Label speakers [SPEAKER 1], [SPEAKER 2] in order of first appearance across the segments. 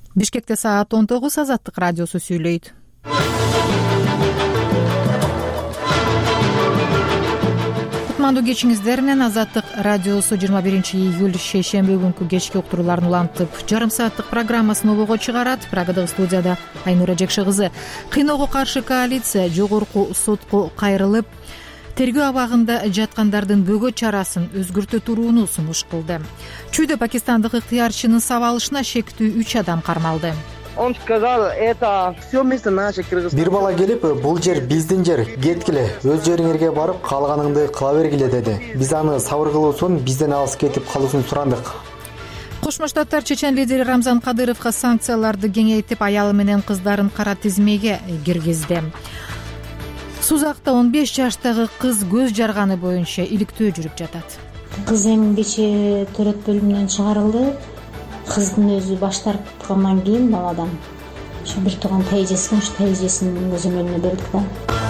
[SPEAKER 1] Бишкекте саат 19, Азаттык радиосу сүйлөйт. Кутмандуу кечиңиздер менен Азаттык радиосу 21-июль шейшемби күнкү кечки уктурууларын улантып, жарым сааттык программасын обого чыгарат. Прагадагы студияда Айнура Жекше кызы. Кыйноого каршы коалиция жогорку сотко кайрылып, тергөө абагында жаткандардын бөгөт чарасын өзгөртө турууну сунуш кылды. Чүйдө пакистандык ыктыярчынын сабалышына шектүү 3 адам кармалды.
[SPEAKER 2] Он сказал, это все место наше, Кыргызстан.
[SPEAKER 3] Бир бала келип, бул жер биздин жер, кеткиле, өз жериңерге барып калганыңды кыла бергиле деди. Биз аны сабыр кылуусун, бизден алыс кетип калуусун сурандык.
[SPEAKER 1] Кошмо Штаттар Чечен лидери Рамзан Кадыровго санкцияларды кеңейтип, аялы менен кыздарын кара тизмеге киргизди. Сузакта 15 жаштагы кыз көз жарганы боюнча иликтөө жүрүп жатат.
[SPEAKER 4] Кыз эмгичи төрөт бөлүмүнөн чыгарылды. Кыздын өзү баш тарткандан кийин баладан ушу бир тууган тайжесин көзөмөлүнө бердик да.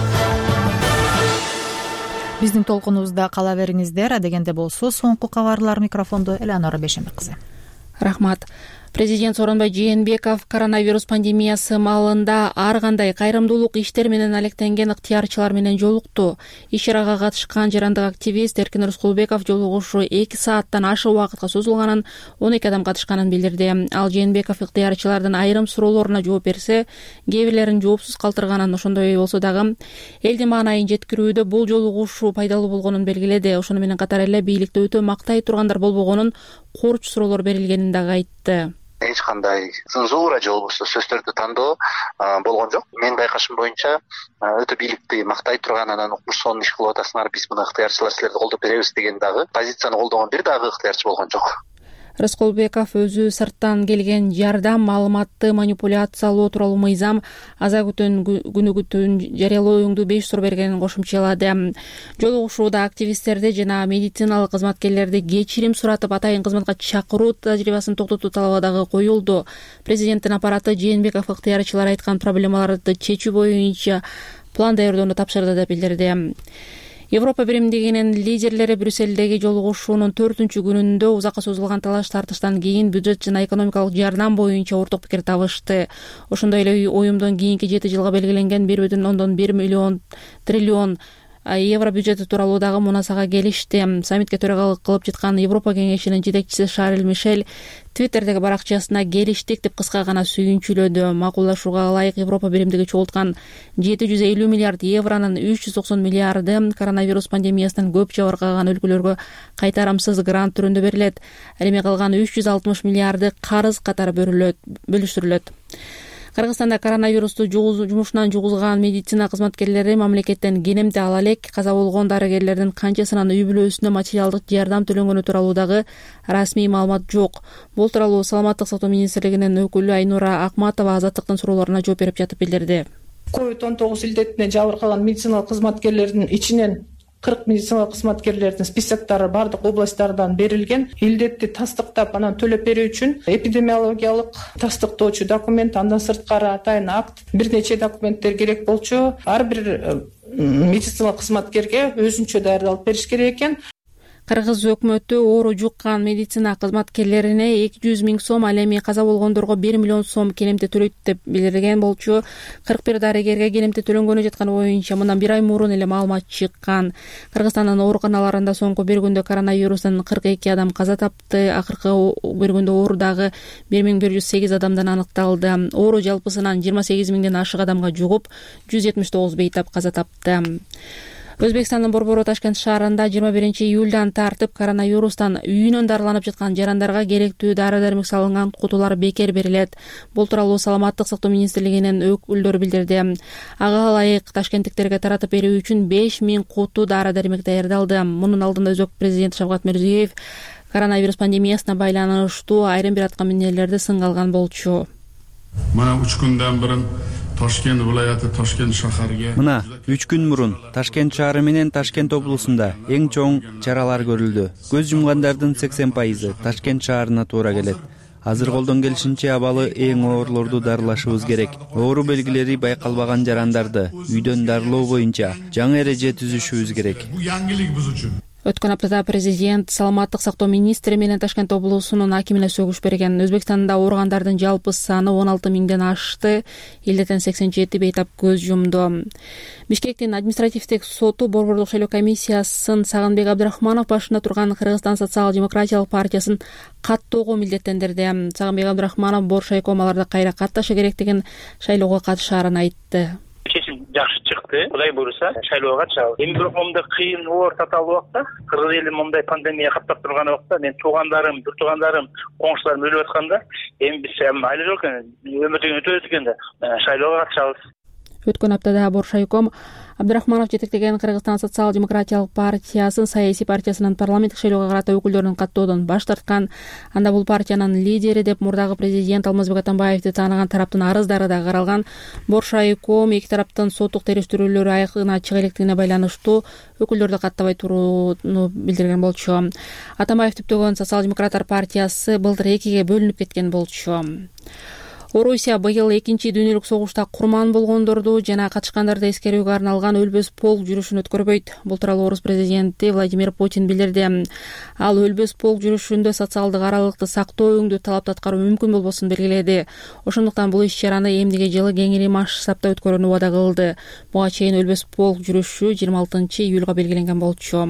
[SPEAKER 1] Биздин толкунубузда кала бериңиздер. Адегенде болсо соңку кабарлар микрофондо Элеонора Бешембек кызы.
[SPEAKER 5] Рахмат. Президент Сооронбай Жээнбеков коронавирус пандемиясы маалында ар кандай кайрымдуулук иштер менен алектенген ыктыярчылар менен жолукту. Иш-чарага катышкан жарандык активист Эркин Рыскулбеков жолугушуу 2 сааттан ашык убакытка созулганын, 12 адам катышканын билдирди. Ал Жээнбеков ыктыярчылардын айрым суроолоруна жооп берсе, кээ бирлерин жоопсуз калтырганын, ошондой болсо дагы элдин маанайын жеткирүүдө бул жолугушуу пайдалуу болгонун белгиледи. Ошону менен катар эле бийликти өтө мактай тургандар болбогонун, корч суроолор берилгенин дагы айтты.
[SPEAKER 6] Эч кандай цензура же болбосо сөздөрдү тандоо болгон жок. Менин байкашым боюнча өтө бийликти мактай турган, анан укмуш сонун иш кылып атасыңар, биз муну ыктыярчылар силерди колдоп беребиз деген дагы позицияны колдогон бир дагы ыктыярчы болгон жок.
[SPEAKER 5] Рыскулбеков өзү сырттан келген жардам маалыматты манипуляциялоо тууралуу мыйзам аза күнүгүтүн жарыялооңду 5 сор бергенин кошумчалады. Жолугушууда активисттерди жана медициналык кызматкерлерди кечирим суратып атайын кызматка чакыруу тажрыйбасын токтотуу талабы дагы коюлду. Президенттин аппараты Жээнбеков ыктыярчылар айткан проблемаларды чечүү боюнча план даярдоону тапшырды деп билдирди. Европа биримдигинин лидерлери Брюссельдеги жолугушуунун 4-күнүндө узакка созулган талаш-тартыштан кийин бюджет жана экономикалык жардам боюнча орток пикир табышты. Ошондой эле уюмдун кийинки 7 жылга белгиленген 1,1 триллион евро бюджети тууралуу дагы мунасага келишти. Саммитке төрагалык кылып жаткан Европа кеңешинин жетекчиси Шарль Мишель Твиттердеги баракчасына келиштик деп кыска гана сүйүнчүлөдү. Макулдашууга ылайык Европа биримдиги чогулткан 750 миллиард евронун 390 миллиарды коронавирус пандемиясынан көп жабыркаган өлкөлөргө кайтарымсыз грант түрүндө берилет. Ал эми калган 360 миллиарды карыз катары бөлүштүрүлөт. Кыргызстанда коронавирусту жумушунан жугузган медицина кызматкерлери мамлекеттен кенемде ала элек. Каза болгон дарыгерлердин канчасынын үй бүлөсүнө материалдык жардам төлөнгөнү тууралуу дагы расмий маалымат жок. Бул тууралуу Саламаттык сактоо министрлигинин өкүлү Айнура Акматова Азаттыктын суроолоруна жооп берип жатып билдирди.
[SPEAKER 7] COVID-19 илдетине жабыркаган медициналык кызматкерлердин ичинен 40 медициналык кызматкерлердин списоктору бардык областтардан берилген. Илдетти тастыктап анан төлөп берүү үчүн эпидемиологиялык тастыктоочу документ, андан сырткары атайын акт, бир нече документтер керек болчу. Ар бир медициналык кызматкерге өзүнчө даярдалып бериш керек экен.
[SPEAKER 5] Кыргыз өкмөтү оору жуккан медицина кызматкерлерине 200 миң сом, ал эми каза болгондорго 1 миллион сом келемте төлөйт деп билдирген болчу. 41 дарыгерге келемте төлөнгөнү жатканы боюнча мындан 1 ай мурун эле маалымат чыккан. Кыргызстандын ооруканаларында соңку бир күндө коронавирустан 42 адам каза тапты. Акыркы бир күндө оору дагы 1108 адамдан аныкталды. Оору жалпысынан 28 миңден ашык адамга жугуп, 179 бейтап каза тапты. Өзбекстандын Борбору Ташкент шаарында 21 июлдан тартып коронавирустан үйүнөн дарыланып жаткан жарандарга керектүү дары-дармек салынган кутулар бекер берилет. Бул тууралуу Саламаттык сактоо министрлигинин өкүлдөрү билдирди. Ага ылайык ташкенттиктерге таратып берүү үчүн 5000 куту дары-дармек даярдалды. Мунун алдында Өзбек президенти Шавкат Мирзиёев коронавирус пандемиясына байланыштуу айрым бир аткаминерлерди сынга алган болчу.
[SPEAKER 8] Мына 3 күндөн бурун Ташкент вилаяты Ташкент шаарыга
[SPEAKER 9] Мына 3 күн мурун Ташкент шаары менен Ташкент облусунда эң чоң чаралар көрүлдү. Көз жумгандардын 80% Ташкент шаарына туура келет. Азыр колдон келишинче абалы эң оорлорду дарылашыбыз керек. Оору белгилери байкалбаган жарандарды үйдөн дарылоо боюнча жаңы эреже түзүшүбүз керек.
[SPEAKER 8] Бу яңгилик биз үчүн.
[SPEAKER 5] Өткөн аптада президент саламаттык сактоо министри менен Ташкент облусунун акимине сөгүш берген. Өзбекстанда ооругандардын жалпы саны 16 миңден ашты, элден 87 бейтап көз жумду. Бишкектин административдик соту Борборлук шайлоо комиссиясын Сагынбек Абдрахманов башында турган Кыргызстан социал-демократиялык партиясын каттоого милдеттендирди. Сагынбек Абдрахманов Боршайком аларды кайра катташы керектигин, шайлоого катышаарын айтты.
[SPEAKER 10] Чечим жакшы чыкты. Кудай буйруса шайлоого катышабыз. Эми бирок момундай кыйын оор татаал убакта, кыргыз эли момундай пандемия каптап турган убакта мен туугандарым, бир туугандарым, коңшуларым өлүп атканда, эми биз айла жок экен, өмүрдөн өтөбүз экен да шайлоого катышабыз.
[SPEAKER 5] Өткөн аптада Боршайком Абдрахманов жетектеген Кыргызстан социал-демократиялык партиясын саясий партиясынын парламенттик шайлоого карата өкүлдөрүн каттоодон баш тарткан. Анда бул партиянын лидери деп мурдагы президент Алмазбек Атамбаевди тааныган тараптын арыздары да каралган. Боршайком эки тараптын соттук териштирүүлөрү айкын ачык электигине байланыштуу өкүлдөрдү каттабай турууну билдирген болчу. Атамбаев түптөгөн социал-демократтар партиясы былтыр экиге бөлүнүп кеткен болчу. Орусия быйыл экинчи дүйнөлүк согушта курман болгондорду жана катышкандарды эскерүүгө арналган өлбөс полк жүрүшүн өткөрбөйт. Бул тууралуу Орус президенти Владимир Путин билдирди. Ал өлбөс полк жүрүшүндө социалдык аралыкты сактоо өңдүү талапты аткаруу мүмкүн болбосун белгиледи. Ошондуктан бул иш-чараны эмдиги жылы кеңири масштабта өткөрүүнү убада кылды. Буга чейин өлбөс полк жүрүшү 26 июлга белгиленген болчу.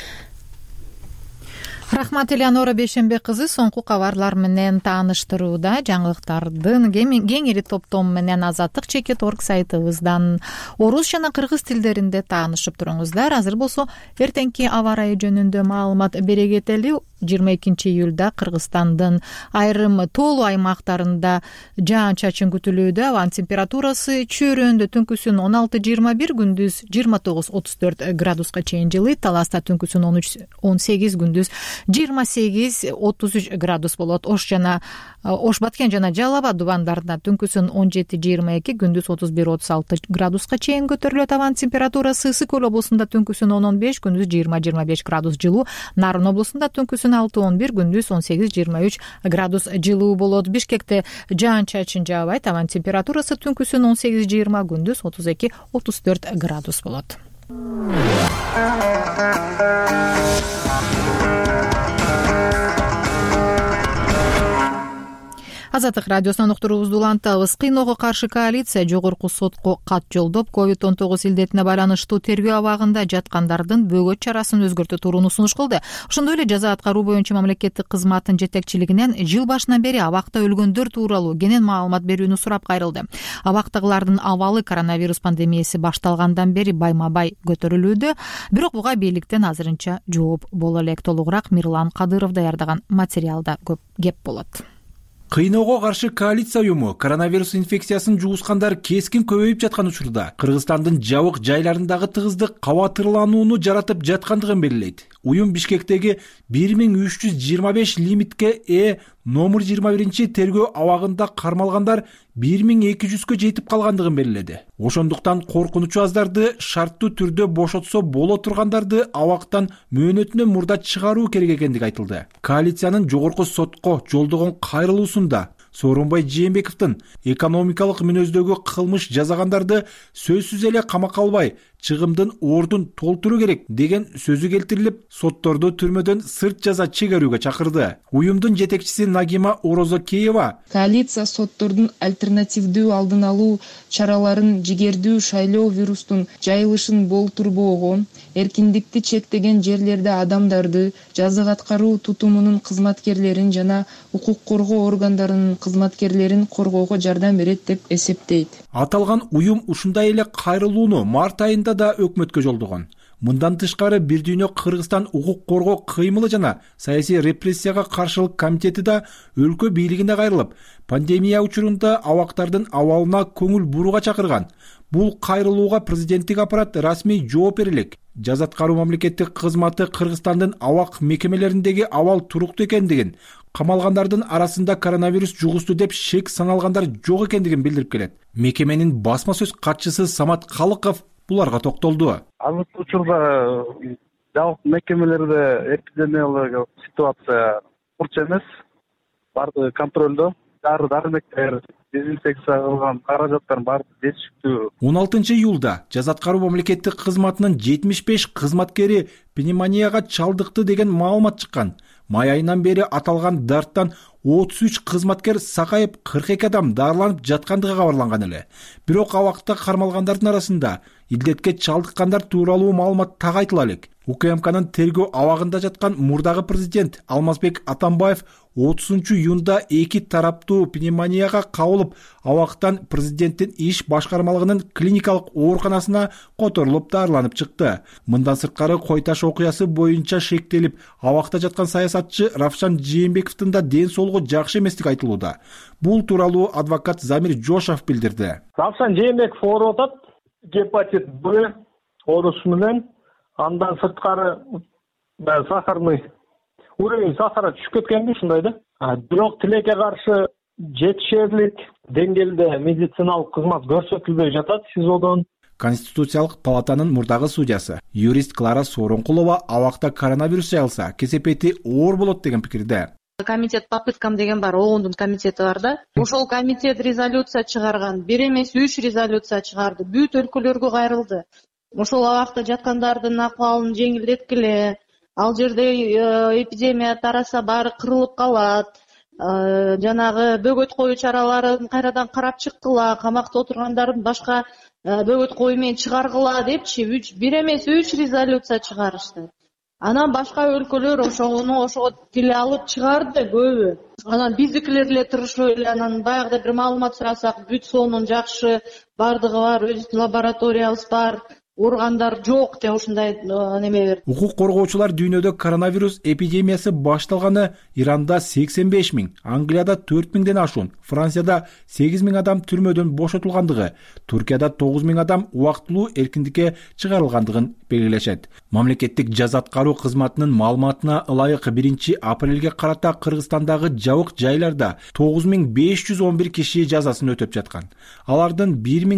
[SPEAKER 1] Рахмат, Элеонора Бейшенбек кызы соңку кабарлар менен тааныштырууда. Жаңылыктардын кеңири топтом менен Азаттык Чекит.орг сайтыбыздан орус жана кыргыз тилдеринде таанышып туруңуздар. Азыр болсо эртеңки аба ырайы жөнүндө маалымат бере кетели. 22 июлда Кыргызстандын айрым тоолуу аймактарында жаан-чачын күтүлүүдө. Абанын температурасы чөйрөндө түнкүсүн 16-21, күндүз 29-34 градуска чейин жылыйт. Таласта түнкүсүн 13-18, күндүз 28-33 градус болот. Ош Баткен жана Жалал Абад дубандарында түнкүсүн 17-22, күндүз 31-36 градуска чейин көтөрүлөт. Абанын температурасы Ысык Көл облусунда түнкүсүн 10-15, күндүз 20-25 градус жылуу. Нарын облусунда түнкүсүн 6-11, күндүз 18-23 градус жылуу болот. Бишкекте жаан-чачын жаабайт. Абанын температурасы түнкүсүн 18-20, күндүз 32-34 градус болот. Азаттык радиосунан уктуруубузду улантабыз. Кыйноого каршы коалиция жогорку сотко кат жолдоп, COVID-19 илдетине байланыштуу тергөө абагында жаткандардын бөгөт чарасын өзгөртүү турууну сунуш кылды. Ошондой эле жаза аткаруу боюнча мамлекеттик кызматтын жетекчилигинен жыл башынан бери абакта өлгөндөр тууралуу кенен маалымат берүүнү сурап кайрылды. Абактагылардын абалы коронавирус пандемиясы башталгандан бери байма-бай көтөрүлүүдө, бирок буга бийликтен азырынча жооп боло элек. Толугураак Мирлан Кадыров даярдаган материалда көп кеп болот.
[SPEAKER 11] Кыйноого каршы коалиция уюму коронавирус инфекциясын жугускандар кескин көбөйүп жаткан учурда Кыргызстандын жабык жайларындагы тыгыздык кабатырланууну жаратып жаткандыгын белгилейт. Уюм Бишкектеги 1325 лимитке номер 21 тергөө абагында кармалгандар 1200-кө жетип калгандыгын белгиледи. Ошондуктан коркунучу аздарды шарттуу түрдө бошотсо боло тургандарды абактан мөөнөтүнөн мурда чыгаруу керек экендиги айтылды. Коалициянын жогорку сотко жолдогон кайрылуусунда Сооронбай Жээнбековдун экономикалык мүнөздөгү кылмыш жасагандарды сөзсүз эле камакка албай, чыгымдын ордун толтуруу керек деген сөзү келтирилип, сотторду түрмөдөн сырт жаза чегерүүгө чакырды. Уюмдун жетекчиси Нагима Орозокеева
[SPEAKER 12] коалиция соттордун альтернативдүү алдын алуу чараларын жигердүү шайлоо вирустун жайылышын болтурбоого, эркиндикти чектеген жерлерде адамдарды, жазык аткаруу тутумунун кызматкерлерин жана укук коргоо органдарынын кызматкерлерин коргоого жардам берет деп эсептейт.
[SPEAKER 11] Аталган уюм ушундай эле кайрылууну март айында да өкмөткө жолдогон. Мындан тышкары Бир дүйнө Кыргызстан укук коргоо кыймылы жана саясий репрессияга каршылык комитети да өлкө бийлигине кайрылып, пандемия учурунда абактардын абалына көңүл бурууга чакырган. Бул кайрылууга президенттик аппарат расмий жооп берелек. Жаза аткаруу мамлекеттик кызматы Кыргызстандын абак мекемелериндеги абал туруктуу экендигин, камалгандардын арасында коронавирус жугушту деп шек саналгандар жок экендигин билдирип келет. Мекеменин басма сөз катчысы Самат Калыков буларга токтолду.
[SPEAKER 2] Азыркы учурда жабык мекемелерде эпидемиологиялык ситуация курч эмес. Бардыгы контролдо.
[SPEAKER 13] дары дармектер, дезинфекция кылган каражаттардын баары жетиштүү.
[SPEAKER 11] 16 июлда жаза аткаруу мамлекеттик кызматынын 75 кызматкери пневмонияга чалдыкты деген маалымат чыккан. Май айынан бери аталган дарттан 33 кызматкер сакайып, 42 адам дарыланып жаткандыгы кабарланган эле. Бирок абакта кармалгандардын арасында илдетке чалдыккандар тууралуу маалымат так айтыла элек. УКМКнын тергөө абагында жаткан мурдагы президент Алмазбек Атамбаев 30 июнда эки тараптуу пневмонияга кабылып, абактан президенттин иш башкармалыгынын клиникалык ооруканасына которулуп дарыланып чыкты. Мындан сырткары Кой Таш окуясы боюнча шектелип, абакта жаткан саясатчы Равшан Жээнбековдун да ден соолугу жакшы эместиги айтылууда. Бул тууралуу адвокат Замир Жошов билдирди.
[SPEAKER 14] Равшан Жээнбеков ооруп атат, гепатит Б оорусу менен. Андан сырткары сахарный уровень сахара түшүп кеткенби ушундай да. Бирок тилекке каршы жетишерлик деңгээлде медициналык кызмат көрсөтүлбөй жатат СИЗОдон.
[SPEAKER 11] Конституциялык палатанын мурдагы судьясы, юрист Клара Сооронкулова абакта коронавирус жайылса, кесепети оор болот деген пикирде.
[SPEAKER 15] Комитет попыткам деген бар, ООНдун комитети бар да. Ошол комитет резолюция чыгарган, 1 эмес 3 резолюция чыгарды, бүт өлкөлөргө кайрылды. Ошол абакта жаткандардын акыбалын жеңилдеткиле, ал жерде эпидемия тараса баары кырылып калат, жанагы бөгөт коюу чараларын кайрадан карап чыккыла, камакта отургандардын башка бөгөт коюу менен чыгаргыла депчи 1 эмес 3 резолюция чыгарышты. Анан башка өлкөлөр ошого тиле алып чыгарды көбү. Анан биздикилер эле тырышып эле анан баягыда бир маалымат сурасак, бүт сонун жакшы, бардыгы бар, өзүбүздүн лабораториябыз бар. Ургандар жок деп ушундай неме берди.
[SPEAKER 11] Укук коргоочулар дүйнөдө коронавирус эпидемиясы башталганы Иранда 85 000, Англияда 4 000ден ашуун, Францияда 8 000 адам түрмөдөн бошотулгандыгы, Туркияда 9 000 адам убактылуу эркиндикке чыгарылгандыгын белгилешет. Мамлекеттик жаза аткаруу кызматынын маалыматына ылайык 1 апрелге карата Кыргызстандагы жабык жайларда 9511 киши жазасын өтөп жаткан. Алардын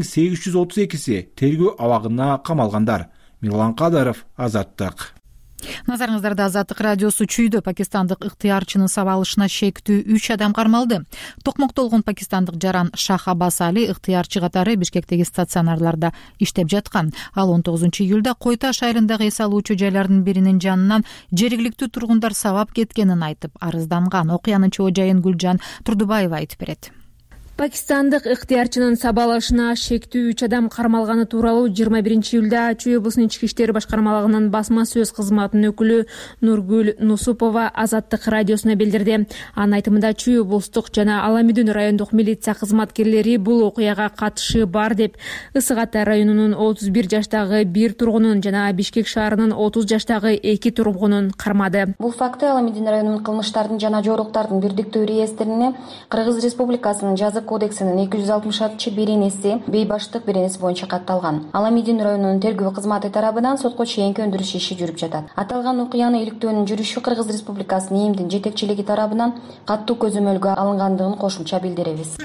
[SPEAKER 11] 1832си тергөө абагына камалгандар. Мирлан Кадыров, Азаттык.
[SPEAKER 1] Назарыңыздарда Азаттык радиосу чүйдө. Пакистандык ыктыярчынын сабалышына шектүү 3 адам кармалды. Токмокто болгон пакистандык жаран Шах Аббас Али ыктыярчы катары Бишкектеги стационарларда иштеп жаткан. Ал 19 июлда Кой Таш айылындагы эс алуучу жайлардын биринин жанынан жергиликтүү тургундар сабап кеткенин айтып арызданган. Окуянын чоо жайын Гүлжан Турдубаева айтып берет.
[SPEAKER 5] Пакистандык ыктыярчынын сабалышына шектүү 3 адам кармалганы тууралуу 21 июлда Чүй облусунун ички иштер башкармалыгынын басма сөз кызматынын өкүлү Нургүл Нусупова Азаттык радиосуна билдирди. Анын айтымында Чүй облустук жана Аламүдүн райондук милиция кызматкерлери бул окуяга катышы бар деп Ысык Ата районунун 31 жаштагы бир тургунун жана Бишкек шаарынын 30 жаштагы 2 тургунун кармады.
[SPEAKER 16] Бул факты Аламүдүн районунун кылмыштардын жана жоруктардын бирдиктүү реестрине Кыргыз Республикасынын жаза кодексинин 260-беренеси бейбаштык беренеси боюнча катталган. Аламүдүн районунун тергөө кызматы тарабынан сотко чейинки өндүрүш иши жүрүп жатат. Аталган окуяны иликтөөнүн жүрүшү Кыргыз Республикасынын ИИМдин жетекчилиги тарабынан каттуу көзөмөлгө алынгандыгын кошумча билдиребиз.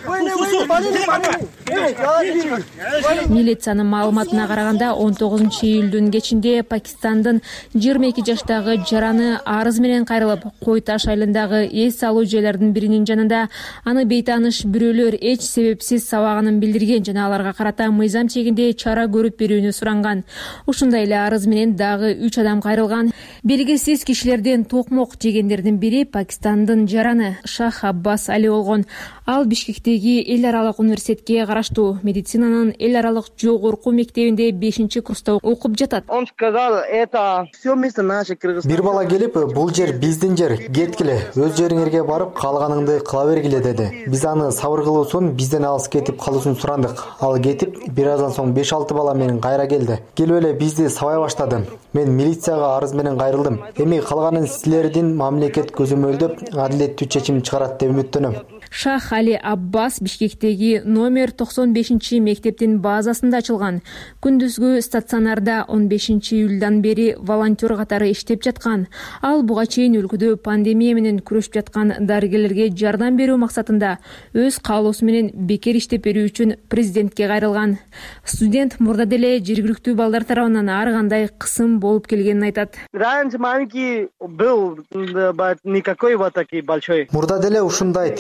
[SPEAKER 5] Милициянын маалыматына караганда 19 июлдун кечинде Пакистандын 22 жаштагы жараны арыз менен кайрылып, Кой Таш айылындагы эс алуу жайлардын биринин жанында аны бейтааныш бирөөлөр эч себепсиз сабаганын билдирген жана аларга карата мыйзам чегинде чара көрүп берүүнү суранган. Ушундай эле арыз менен дагы 3 адам кайрылган. Белгисиз кишилерден токмок жегендердин бири Пакистандын жараны Шах Аббас Али болгон. Ал Бишкектеги эл аралык университетке караштуу медицинанын эл аралык жогорку мектебинде 5-курста окуп жатат.
[SPEAKER 2] Он сказал, это все место наше Кыргызстан.
[SPEAKER 3] Бир бала келип, бул жер биздин жер, кеткиле, өз жериңерге барып калганыңды кыла бергиле деди. Биз аны сабыр кылуусун, бизден алыс кетип калуусун сурандык. Ал кетип, бир аздан соң 5-6 бала менен кайра келди. Келип эле бизди сабай баштады. Мен милицияга арыз менен кайрылдым. Эми калганын силердин мамлекет көзөмөлдөп, адилеттүү чечим чыгарат деп үмүттөнөм.
[SPEAKER 5] Шах Али Аббас Бишкектеги номер 95 мектептин базасында ачылган. Күндүзгү стационарда 15 июлдан бери волонтер катары иштеп жаткан. Ал буга чейин өлкөдө пандемия менен күрөшүп жаткан дарыгерлерге жардам берүү максатында өз каалоосу менен бекер иштеп берүү үчүн президентке кайрылган. Студент мурда деле жергиликтүү балдар тарабынан ар кандай кысым болуп келгенин айтат.
[SPEAKER 2] Раньше маленький был, никакой вот такой большой.
[SPEAKER 3] Мурда деле ушундай тийишкенде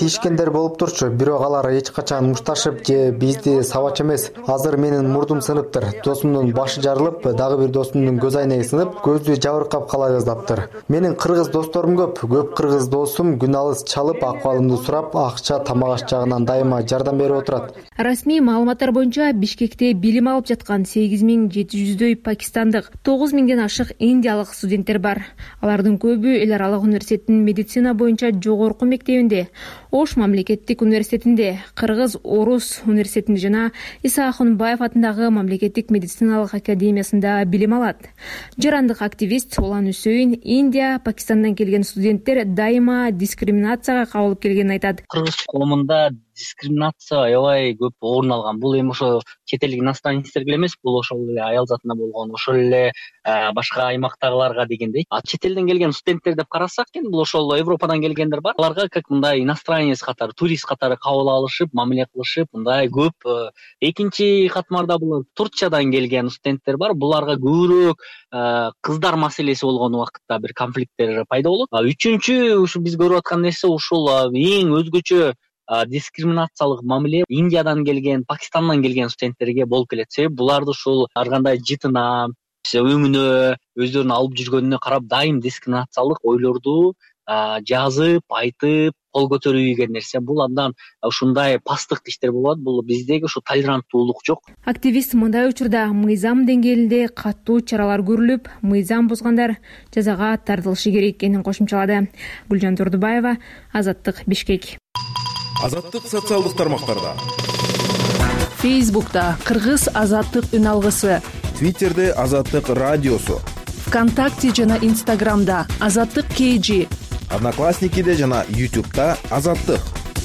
[SPEAKER 3] элдер болуп турчу, бирок алар эч качан мушташып же бизди сабачы эмес. Азыр менин мурдум сыныптыр. Досумдун башы жарылып, дагы бир досумдун көз айнеги сынып, көздү жабыркап кала жаздаптыр. Менин кыргыз досторум көп кыргыз досум күн алыс чалып, акыбалымды сурап, акча, тамак аш жагынан дайыма жардам берип отурат.
[SPEAKER 5] Расмий маалыматтар боюнча Бишкекте билим алып жаткан 8700дөй пакистандык, 9000ден ашык индиялык студенттер бар. Алардын көбү эл аралык университеттин медицина боюнча жогорку мектебинде, Ош мамлекеттик университетинде, Кыргыз Орус университетинде жана Иса Акунбаев атындагы мамлекеттик медициналык академиясында билим алат. Жарандык активист Улан Үсөйүн Индия, Пакистандан келген студенттер дайыма дискриминацияга кабылып келгенин айтат.
[SPEAKER 17] Кыргыз коомунда дискриминация аябай көп орун алган. Бул эми ошо чет элдик иностранецтерге эмес, бул ошол эле аял затына болгон, ошол эле башка аймактагыларга дегендей. Чет элден келген студенттер деп карасак, бул ошол Европадан келгендер бар. Аларга как мындай иностранец катары, турист катары кабыл алышып, мамиле кылышып, мындай көп. Экинчи катмарда бул Туркиядан келген студенттер бар. Буларга көбүрөөк кыздар маселеси болгон убакытта бир конфликттер пайда болот. Үчүнчү ушу биз көрүп аткан нерсе ушул эң өзгөчө дискриминациялык мамиле Индиядан келген, Пакистандан келген студенттерге болуп келет. Себеби буларды ушул ар кандай жытына, өңүнө, өздөрүнүн алып жүргөнүнө карап дайым дискриминациялык ойлорду жазып, айтып, кол көтөрүү деген нерсе. Бул андан ушундай пасттык иштер болот. Бул биздеги ушу толеранттуулук жок.
[SPEAKER 5] Активист мындай учурда мыйзам деңгээлинде катуу чаралар көрүлүп, мыйзам бузгандар жазага тартылышы керек экенин кошумчалады. Гүлжан Турдубаева, Азаттык, Бишкек.
[SPEAKER 18] Азаттык социалдык тармактарда.
[SPEAKER 19] Фейсбукта Кыргыз Азаттык үн алгысы,
[SPEAKER 18] Твиттерде Азаттык радиосу,
[SPEAKER 19] ВКонтакте жана Инстаграмда Азаттык KG,
[SPEAKER 18] Одноклассникиде жана YouTube'да Азаттык.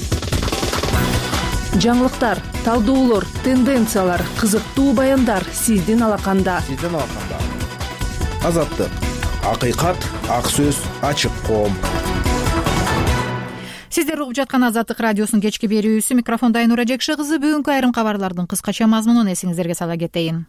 [SPEAKER 19] Жаңылыктар, талдоолор, тенденциялар, кызыктуу баяндар сиздин алаканда.
[SPEAKER 18] Азаттык. Акыйкат, ак сөз, ачык коом.
[SPEAKER 1] Сиздер угуп жаткан Азаттык радиосунун кечки берүүсү. Микрофонда Айнура Жекши кызы. Бүгүнкү айрым кабарлардын кыскача мазмунун эсиңиздерге сала кетейин.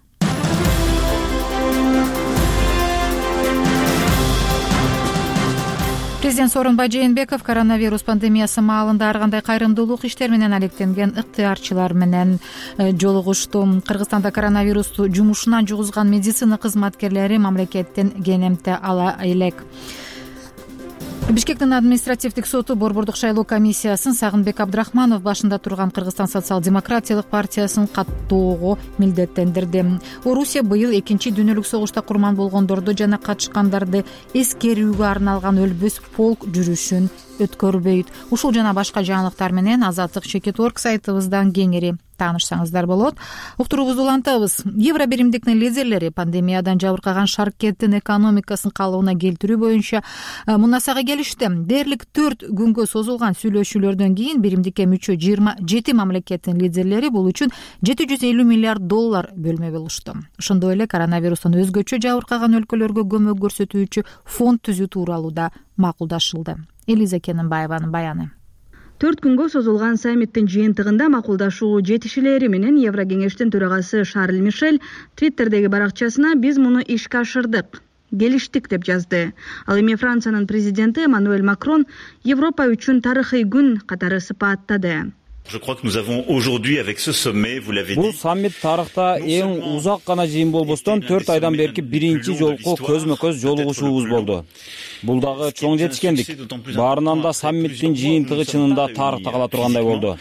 [SPEAKER 1] Президент Сооронбай Жээнбеков коронавирус пандемиясы маалында ар кандай кайрымдуулук иштер менен алектенген ыктыярчылар менен жолугушту. Кыргызстанда коронавирусту жумушунан жугузган медицина кызматкерлери мамлекеттен кенемте ала элек. Бишкектин административдик соту Борбордук шайлоо комиссиясын Сагынбек Абдрахманов башында турган Кыргызстан социал-демократиялык партиясын каттоого милдеттендирди. Орусия быйыл экинчи дүйнөлүк согушта курман болгондорду жана катышкандарды эскерүүгө арналган өлбөс полк жүрүшүн өткөрбөйт. Ушул жана башка жаңылыктар менен Азаттык Чекет.орг сайтыбыздан кеңири таанышсаңыздар болот. Уктуруубузду улантабыз. Евро биримдиктин лидерлери пандемиядан жабыркаган Шаркеттин экономикасын калыбына келтирүү боюнча мунасага келишти. Дээрлик 4 күнгө созулган сүйлөшүүлөрдөн кийин биримдикке мүчө 27 мамлекеттин лидерлери бул үчүн $750 миллиард бөлмө болушту. Ошондой эле коронавирустан өзгөчө жабыркаган өлкөлөргө көмөк көрсөтүүчү фонд түзүү тууралуу да макулдашылды. Элиза Кененбаеванын баяны.
[SPEAKER 20] 4 күнгө созулган саммиттин жыйынтыгында макулдашуу жетишилери менен Еврокеңештин төрагасы Шарль Мишель Твиттердеги баракчасына биз муну ишке ашырдык, келиштик деп жазды. Ал эми Франциянын президенти Эммануэль Макрон Европа үчүн тарыхый күн катары сыпаттады.
[SPEAKER 21] Бул саммит тарыхта эң узак гана жыйын болбостон 4 айдан берки биринчи жолку көзмө-көз жолугушуубуз болду. Бул дагы чоң жетишкендик. Баарынан да саммиттин жыйынтыгы чынында тарыхта кала тургандай болду.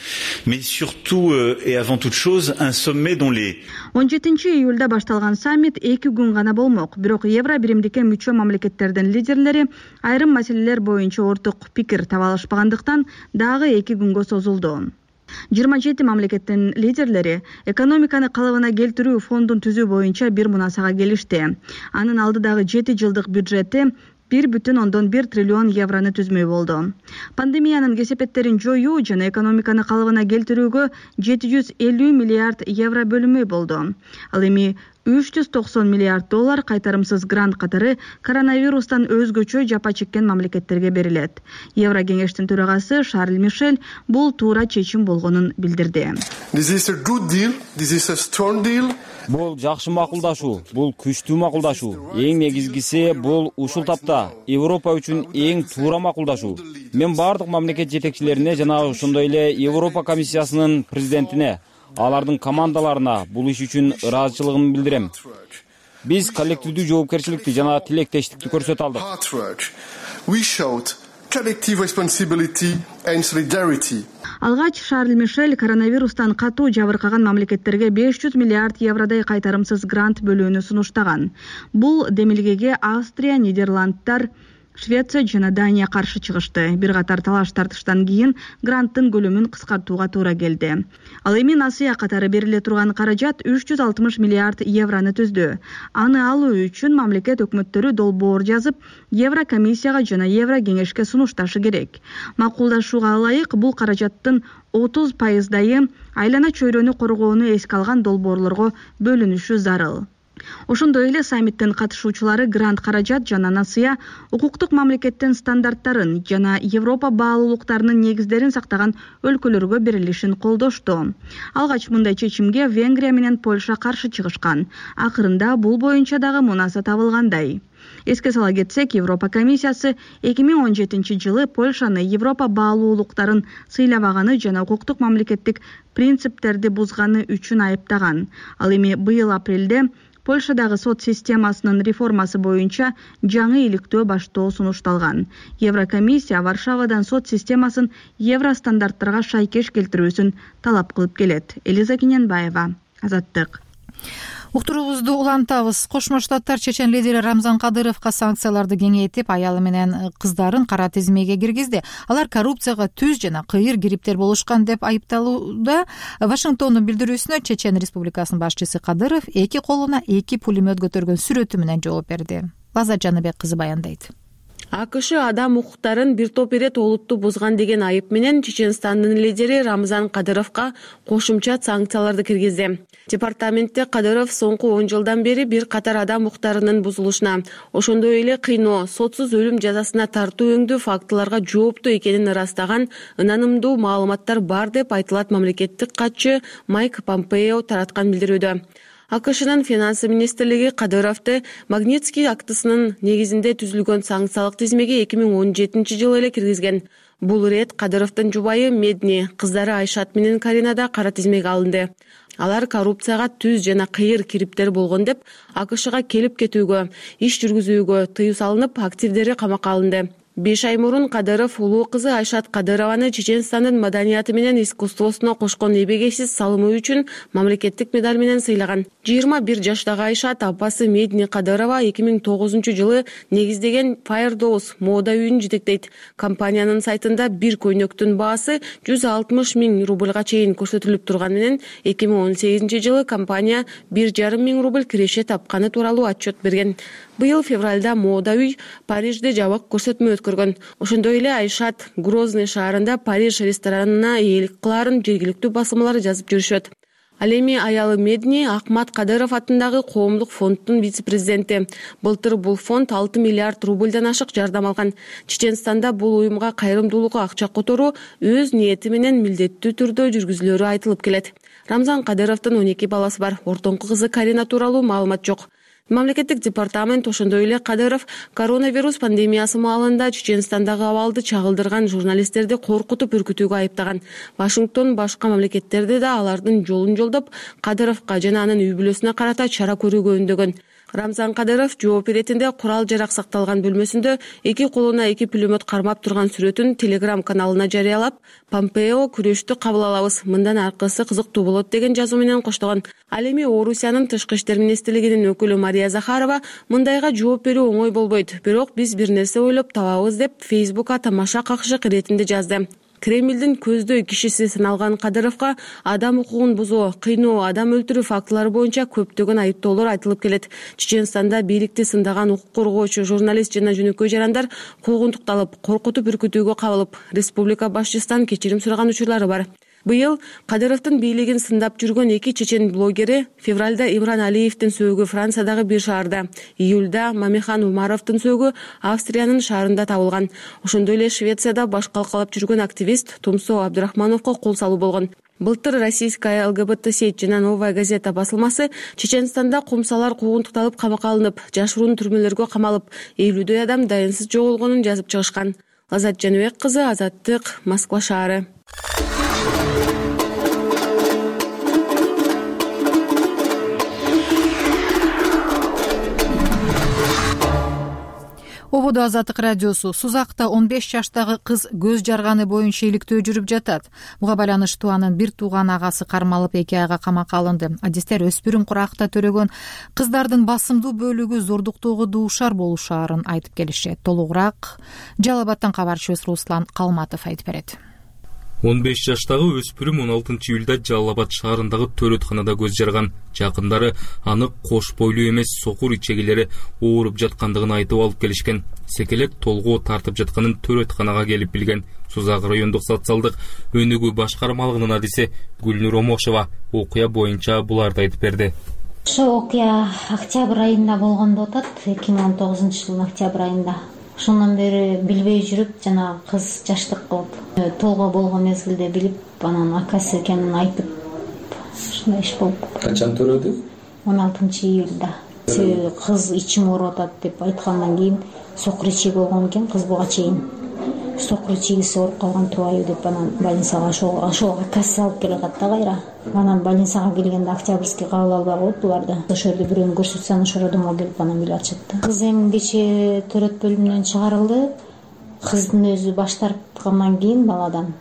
[SPEAKER 20] 17 июлда башталган саммит 2 күн гана болмок. Бирок Евро биримдикке мүчө мамлекеттердин лидерлери айрым маселелер боюнча орток пикир таба алышпагандыктан дагы 2 күнгө созулду. 27 мамлекеттин лидерлери экономиканы калыбына келтирүү фондун түзүү боюнча бир мунасага келишти. Анын алдыдагы 7 жылдык бюджети 1,1 триллион евроны түзмөй болду. Пандемиянын кесепеттерин жоюу жана экономиканы калыбына келтирүүгө 750 миллиард евро бөлүнмөй болду. Ал эми $390 миллиард кайтарымсыз грант катары коронавирустан өзгөчө жапа чеккен мамлекеттерге берилет. Евро кеңештин төрагасы Шарль Мишель бул туура чечим болгонун билдирди.
[SPEAKER 21] Бул жакшы макулдашуу, бул күчтүү макулдашуу. Эң негизгиси бул ушул тапта Европа үчүн эң туура макулдашуу. Мен бардык мамлекет жетекчилерине жана ошондой эле Европа комиссиясынын президентине, алардын командаларына бул иш үчүн ыраазычылыгымды билдирем. Биз коллективдүү жоопкерчиликти жана тилектештикти көрсөтө алдык.
[SPEAKER 20] Алгач Шарль Мишель коронавирустан катуу жабыркаган мамлекеттерге 500 миллиард евродай кайтарымсыз грант бөлүүнү сунуштаган. Бул демилгеге Австрия, Нидерландтар, Швеция жана Дания каршы чыгышты. Бир катар талаш тартыштан кийин гранттын көлөмүн кыскартууга туура келди. Ал эми насыя катары бериле турган каражат 360 миллиард евроны түздү. Аны алуу үчүн мамлекет өкмөттөрү долбоор жазып, Еврокомиссияга жана Евро кеңешке сунушташы керек. Макулдашууга ылайык бул каражаттын 30% айлана чөйрөнү коргоону эске алган долбоорлорго бөлүнүшү зарыл. Ошондой эле саммиттин катышуучулары грант каражат жана насыя укуктук мамлекеттин стандарттарын жана Европа баалуулуктарынын негиздерин сактаган өлкөлөргө берилишин колдошту. Алгач мындай чечимге Венгрия менен Польша каршы чыгышкан. Акырында бул боюнча дагы мунаса табылгандай. Эске сала кетсек, Европа комиссиясы 2017 жылы Польшаны Европа баалуулуктарын сыйлабаганы жана укуктук мамлекеттик принциптерди бузганы үчүн айыптаган. Ал эми быйыл апрелде Польшадагы сот системасынын реформасы боюнча жаңы иликтөө баштоо сунушталган. Еврокомиссия Варшавадан сот системасын евро стандарттарга шайкеш келтирүүсүн талап кылып келет. Элиза Кененбаева, Азаттык.
[SPEAKER 1] Уктуруубузду улантабыз. Кошмо Штаттар чечен лидери Рамзан Кадыровго санкцияларды кеңейтип, аялы менен кыздарын кара тизмеге киргизди. Алар коррупцияга түз жана кыйыр кириптер болушкан деп айыпталууда. Вашингтондун билдирүүсүнө Чечен Республикасынын башчысы Кадыров 2 колуна 2 пулемет көтөргөн сүрөтү менен жооп берди. Лаза Жаныбек кызы баяндайт.
[SPEAKER 4] АКШ адам укуктарын бир топ ирет олутту бузган деген айып менен Чеченстандын лидери Рамзан Кадыровго кошумча санкцияларды киргизди. Департаментте Кадыров соңку 10 жылдан бери бир катар адам укуктарынын бузулушуна, ошондой эле кыйноо, сотсуз өлүм жазасына тартуу өңдүү фактыларга жооптуу экенин ырастаган ынанымдуу маалыматтар бар деп айтылат мамлекеттик катчы Майк Помпео тараткан билдирүүдө. АКШнын финансы министрлиги Кадыровду Магнитский актысынын негизинде түзүлгөн санкциялык тизмеге 2017 жылы эле киргизген. Бул ирет Кадыровдун жубайы Медни, кыздары Айшат менен Карина да кара тизмеге алынды. Алар коррупцияга түз жана кыйыр кириптер болгон деп АКШга келип кетүүгө, иш жүргүзүүгө тыюу салынып, активдери камакка алынды. 5 ай мурун Кадыров улуу кызы Айшат Кадырованы Чеченстандын маданияты менен искусствосуна кошкон эбегейсиз салымы үчүн мамлекеттик медаль менен сыйлаган. 21 жаштагы Айшат апасы Медни Кадырова 2009 жылы негиздеген Firedows мода үйүн жетектейт. Компаниянын сайтында бир көйнөктүн баасы 160 000 рубльга чейин көрсөтүлүп турган менен 2018 жылы компания 1,5 миң рубль киреше тапканы тууралуу отчет берген. Быйыл февралда мода үй Парижде жабык көрсөтмө өткөргөн. Ошондой эле Айшат Грозный шаарында Париж ресторанына ээлик кылаарын жергиликтүү басылмалар жазып жүрүшөт. Ал эми аялы Медни Ахмат Кадыров атындагы коомдук фонддун вице-президенти. Былтыр бул фонд 6 миллиард рубльдан ашык жардам алган. Чеченстанда бул уюмга кайрымдуулукка акча которуу өз ниети менен милдеттүү түрдө жүргүзүлөрү айтылып келет. Рамзан Кадыровдун 12 баласы бар. Ортоңку кызы Карина тууралуу маалымат жок. Мамлекеттик департамент ошондой эле Кадыров коронавирус пандемиясы маалында Чеченстандагы абалды чагылдырган журналисттерди коркутуп үркүтүүгө айыптаган. Вашингтон башка мамлекеттерде да алардын жолун жолдоп, Кадыровго жана анын үй бүлөсүнө карата чара көрүүгө үндөгөн. Рамзан Кадыров жооп иретинде курал жарак сакталган бөлмөсүндө 2 колуна 2 пулемет кармап турган сүрөтүн Telegram каналына жарыялап, Помпео күрөштү кабыл алабыз, мындан аркысы кызыктуу болот деген жазуу менен коштогон. Ал эми Орусиянын тышкы иштер министрлигинин өкүлү Мария Захарова мындайга жооп берүү оңой болбойт, бирок биз бир нерсе ойлоп табабыз деп Facebook'ка тамаша какшык иретинде жазды. Кремлдин көздөй кишиси саналган Кадыровго адам укугун бузуу, кыйноо, адам өлтүрүү фактылары боюнча көптөгөн айыптоолор айтылып келет. Чеченстанда бийликти сындаган укук коргоочу журналист жана жөнөкөй жарандар куугунтукталып, коркутуп үркүтүүгө кабылып, республика башчысынан кечирим сураган учурлары бар. Быйыл Кадыровдун бийлигин сындап жүргөн эки чечен блогери февралда Имран Алиевдин сөөгү Франциядагы бир шаарда, июлда Мамихан Умаровдун сөөгү Австриянын шаарында табылган. Ошондой эле Швецияда баш калкалап жүргөн активист Тумсо Абдрахмановго кол салуу болгон. Былтыр российская ЛГБТ сеть жана Новая газета басылмасы Чеченстанда кумсалар куугунтукталып камакка алынып, жашыруун түрмөлөргө камалып, 50дөй адам дайынсыз жоголгонун жазып чыгышкан. Азат Жаныбек кызы, Азаттык, Москва шаары.
[SPEAKER 1] Ободо Азаттык радиосу Сузакта 15 жаштагы кыз көз жарганы боюнча иликтөө жүрүп жатат. Буга байланыштуу анын бир тууган агасы кармалып 2 айга камакка алынды. Адистер өспүрүм куракта төрөгөн кыздардын басымдуу бөлүгү зордуктоого дуушар болушаарын айтып келишет. Толугураак Жалал Абадтан кабарчыбыз Руслан Калматов айтып берет.
[SPEAKER 6] 15 жаштагы өспүрүм 16 июлда Жалал Абад шаарындагы төрөтканада көз жарган. Жакындары аны кош бойлуу эмес сокур ичегилери ооруп жаткандыгын айтып алып келишкен. Секелек толгоо тартып жатканын төрөтканага келип билген. Сузак райондук социалдык өнүгүү башкармалыгынын адиси Гүлнур Омошова окуя боюнча буларды айтып берди.
[SPEAKER 22] Ошо окуя октябрь айында болгон деп атат, 2019-жылдын октябрь айында. Ошондон бери билбей жүрүп, жана кыз жаштык кылып, толгоо болгон мезгилде билип, анан акасы экенин айтып, ушундай иш болуп.
[SPEAKER 6] Качан төрөдү?
[SPEAKER 22] 16 июлда. Кыз ичим ооруп атат деп айткандан кийин сокур ичек болгон экен, кыз буга чейин. Сокур ичегиси ооруп калган турбайбы деп анан больницага ошол акасы алып келе атат да кайра. Анан больницага келгенде Октябрьский кабыл албай коюп буларды. Ошол жерде бирөөнү көрсөтсөң ошол одомго келип анан билип атышат да. Кыз эми кечээ төрөт бөлүмүнөн чыгарылды. Кыздын өзү баш тарткандан кийин баладан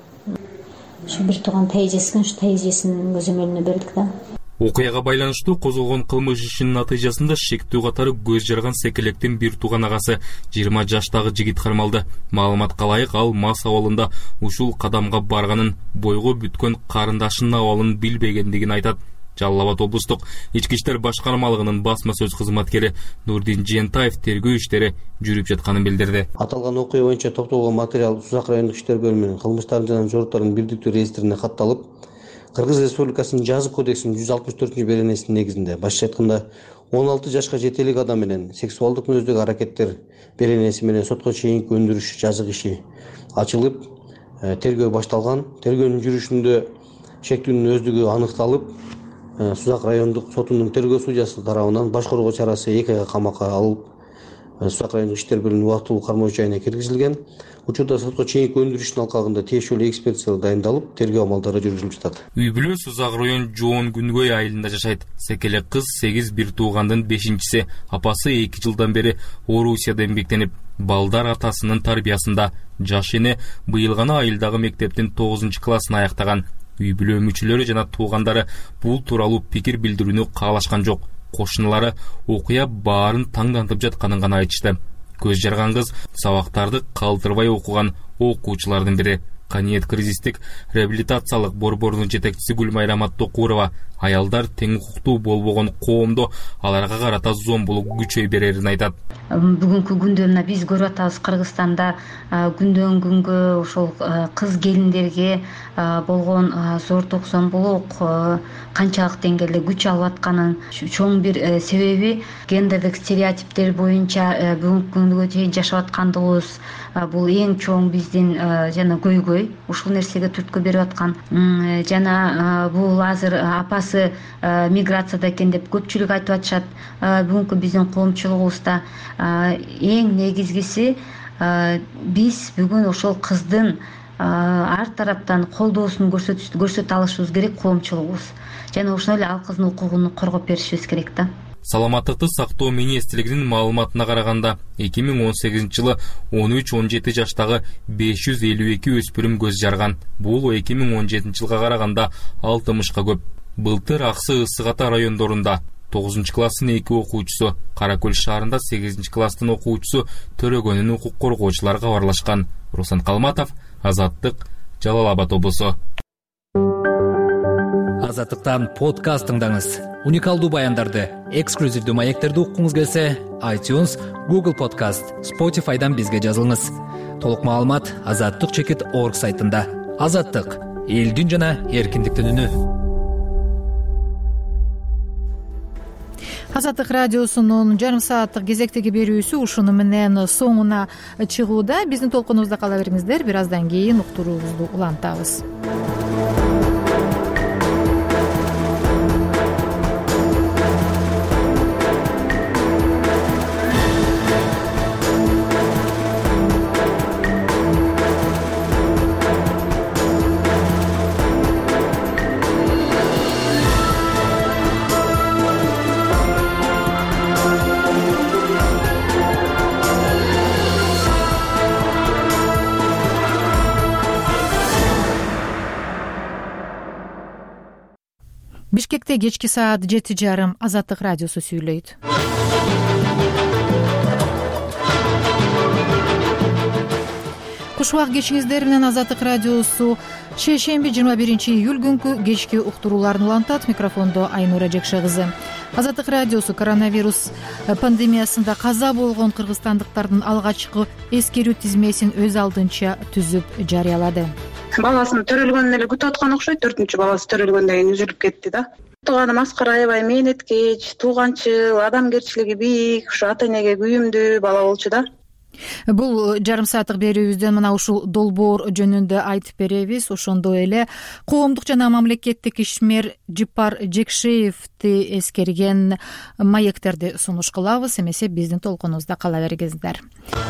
[SPEAKER 22] ошо бир тууган тайжесин, ушу тайжесинин көзөмөлүнө бердик да.
[SPEAKER 6] Окуяга байланыштуу козголгон кылмыш ишинин натыйжасында шектүү катары көз жарган секелектин бир тууган агасы 20 жаштагы жигит кармалды. Маалыматка ылайык, ал мас абалында ушул кадамга барганын, бойго бүткөн карындашынын абалын билбегендигин айтат. Жалал Абад облустук ички иштер башкармалыгынын басма сөз кызматкери Нурдин Жентаев тергөө иштери жүрүп жатканын билдирди.
[SPEAKER 23] Аталган окуя боюнча топтолгон материал Сузак райондук иштер бөлүмүнүн кылмыштардын жана жоруктардын бирдиктүү реестрине катталып, Кыргыз Республикасынын жаза кодексинин 164-беренесинин негизинде, башкача айтканда 16 жашка жетелик адам менен сексуалдык мүнөздөгү аракеттер беренеси менен сотко чейинки өндүрүш жазык иши ачылып, тергөө башталган. Тергөөнүн жүрүшүндө шектүүнүн өздүгү аныкталып, Сузак райондук сотунун тергөө судьясы тарабынан баш коргоо чарасы 2 айга камакка алып, Сузак райондук иштер бөлүмүнүн убактылуу кармоо жайына киргизилген. Учурда сотко чейинки өндүрүштүн алкагында тиешелүү экспертиза дайындалып, тергөө амалдары жүргүзүлүп жатат.
[SPEAKER 6] Үй бүлө Сузак район Жоон Күнгөй айылында жашайт. Секелек кыз 8 бир туугандын 5-чиси, апасы 2 жылдан бери Орусияда эмгектенип, балдар атасынын тарбиясында. Жаш эне быйыл гана айылдагы мектептин 9-классын аяктаган. Үй бүлө мүчөлөрү жана туугандары бул тууралуу пикир билдирүүнү каалашкан жок. Кошуналары окуя баарын таңдантып жатканын гана айтышты. Көз жарган кыз сабактарды калтырбай окуган окуучулардын бири. Каниет кризистик реабилитациялык борборунун жетекчиси Гүлмайрам Аттокурова аялдар тең укуктуу болбогон коомдо аларга карата зомбулук күчөй берерин айтат.
[SPEAKER 22] Бүгүнкү күндө мына биз көрүп атабыз, Кыргызстанда күндөн күнгө ошол кыз келиндерге болгон зордук, зомбулук канчалык деңгээлде күч алып атканын чоң бир себеби гендердик стереотиптер боюнча бүгүнкү күнгө чейин жашап аткандыгыбыз. Бул эң чоң биздин жана көйгөй, ушул нерсеге түрткү берип аткан. Жана бул азыр апасы миграцияда экен деп көпчүлүк айтып атышат. Бүгүнкү биздин коомчулугубузда эң негизгиси биз бүгүн ошол кыздын ар тараптан колдоосун көрсөтө алышыбыз керек, коомчулугубуз. Жана ошондой эле ал кыздын укугун коргоп беришибиз керек да.
[SPEAKER 6] Саламаттыкты сактоо министрлигинин маалыматына караганда 2018 жылы 13-17 жаштагы 552 өспүрүм көз жарган. Бул 2017 жылга караганда 60ка көп. Былтыр Аксы Ысык Ата райондорунда 9-класстын 2 окуучусу, Каракөл шаарында 8-класстын окуучусу төрөгөнүн укук коргоочуларга барлашкан. Руслан Калматов, Азаттык, Жалал Абад облусу.
[SPEAKER 24] Азаттыктан подкаст тыңдаңыз. Уникалдуу баяндарды, эксклюзивдүү маектерди уккуңуз келсе, iTunes, Google Podcast, Spotify'дан бизге жазылыңыз. Толук маалымат azattyk.org сайтында. Азаттык элдин жана эркиндиктин үнү.
[SPEAKER 1] Азаттык радиосунун жарым сааттык кезектеги берүүсү ушуну менен соңуна чыгууда. Биздин толкунубузда кала бериңиздер. Бир аздан кийин уктуруубузду улантабыз. Бишкекте кечки саат 7:30 Азаттык радиосу сүйлөйт. Кушубак кечиңиздер менен Азаттык радиосу шейшемби 21-июль күнкү кечки уктурууларын улантат. Микрофондо Айнура Жекше кызы. Азаттык радиосу коронавирус пандемиясында каза болгон кыргызстандыктардын алгачкы эскерүү тизмесин өз алдынча түзүп жарыялады.
[SPEAKER 7] Баласын төрөлгөнүн эле күтүп аткан окшойт. 4-чү баласы төрөлгөндөн кийин үзүлүп кетти да. Тууганы маскара аябай мээнеткеч, тууганчыл, адамгерчилиги бийик, ушу ата энеге күйүмдүү бала болчу да.
[SPEAKER 1] Бул жарым сааттык берүүбүздөн мына ушул долбоор жөнүндө айтып беребиз. Ошондой эле коомдук жана мамлекеттик ишмер Жипар Жекшеевди эскерген маектерди сунуш кылабыз. Эмесе биздин толкунубузда кала бергиңиздер.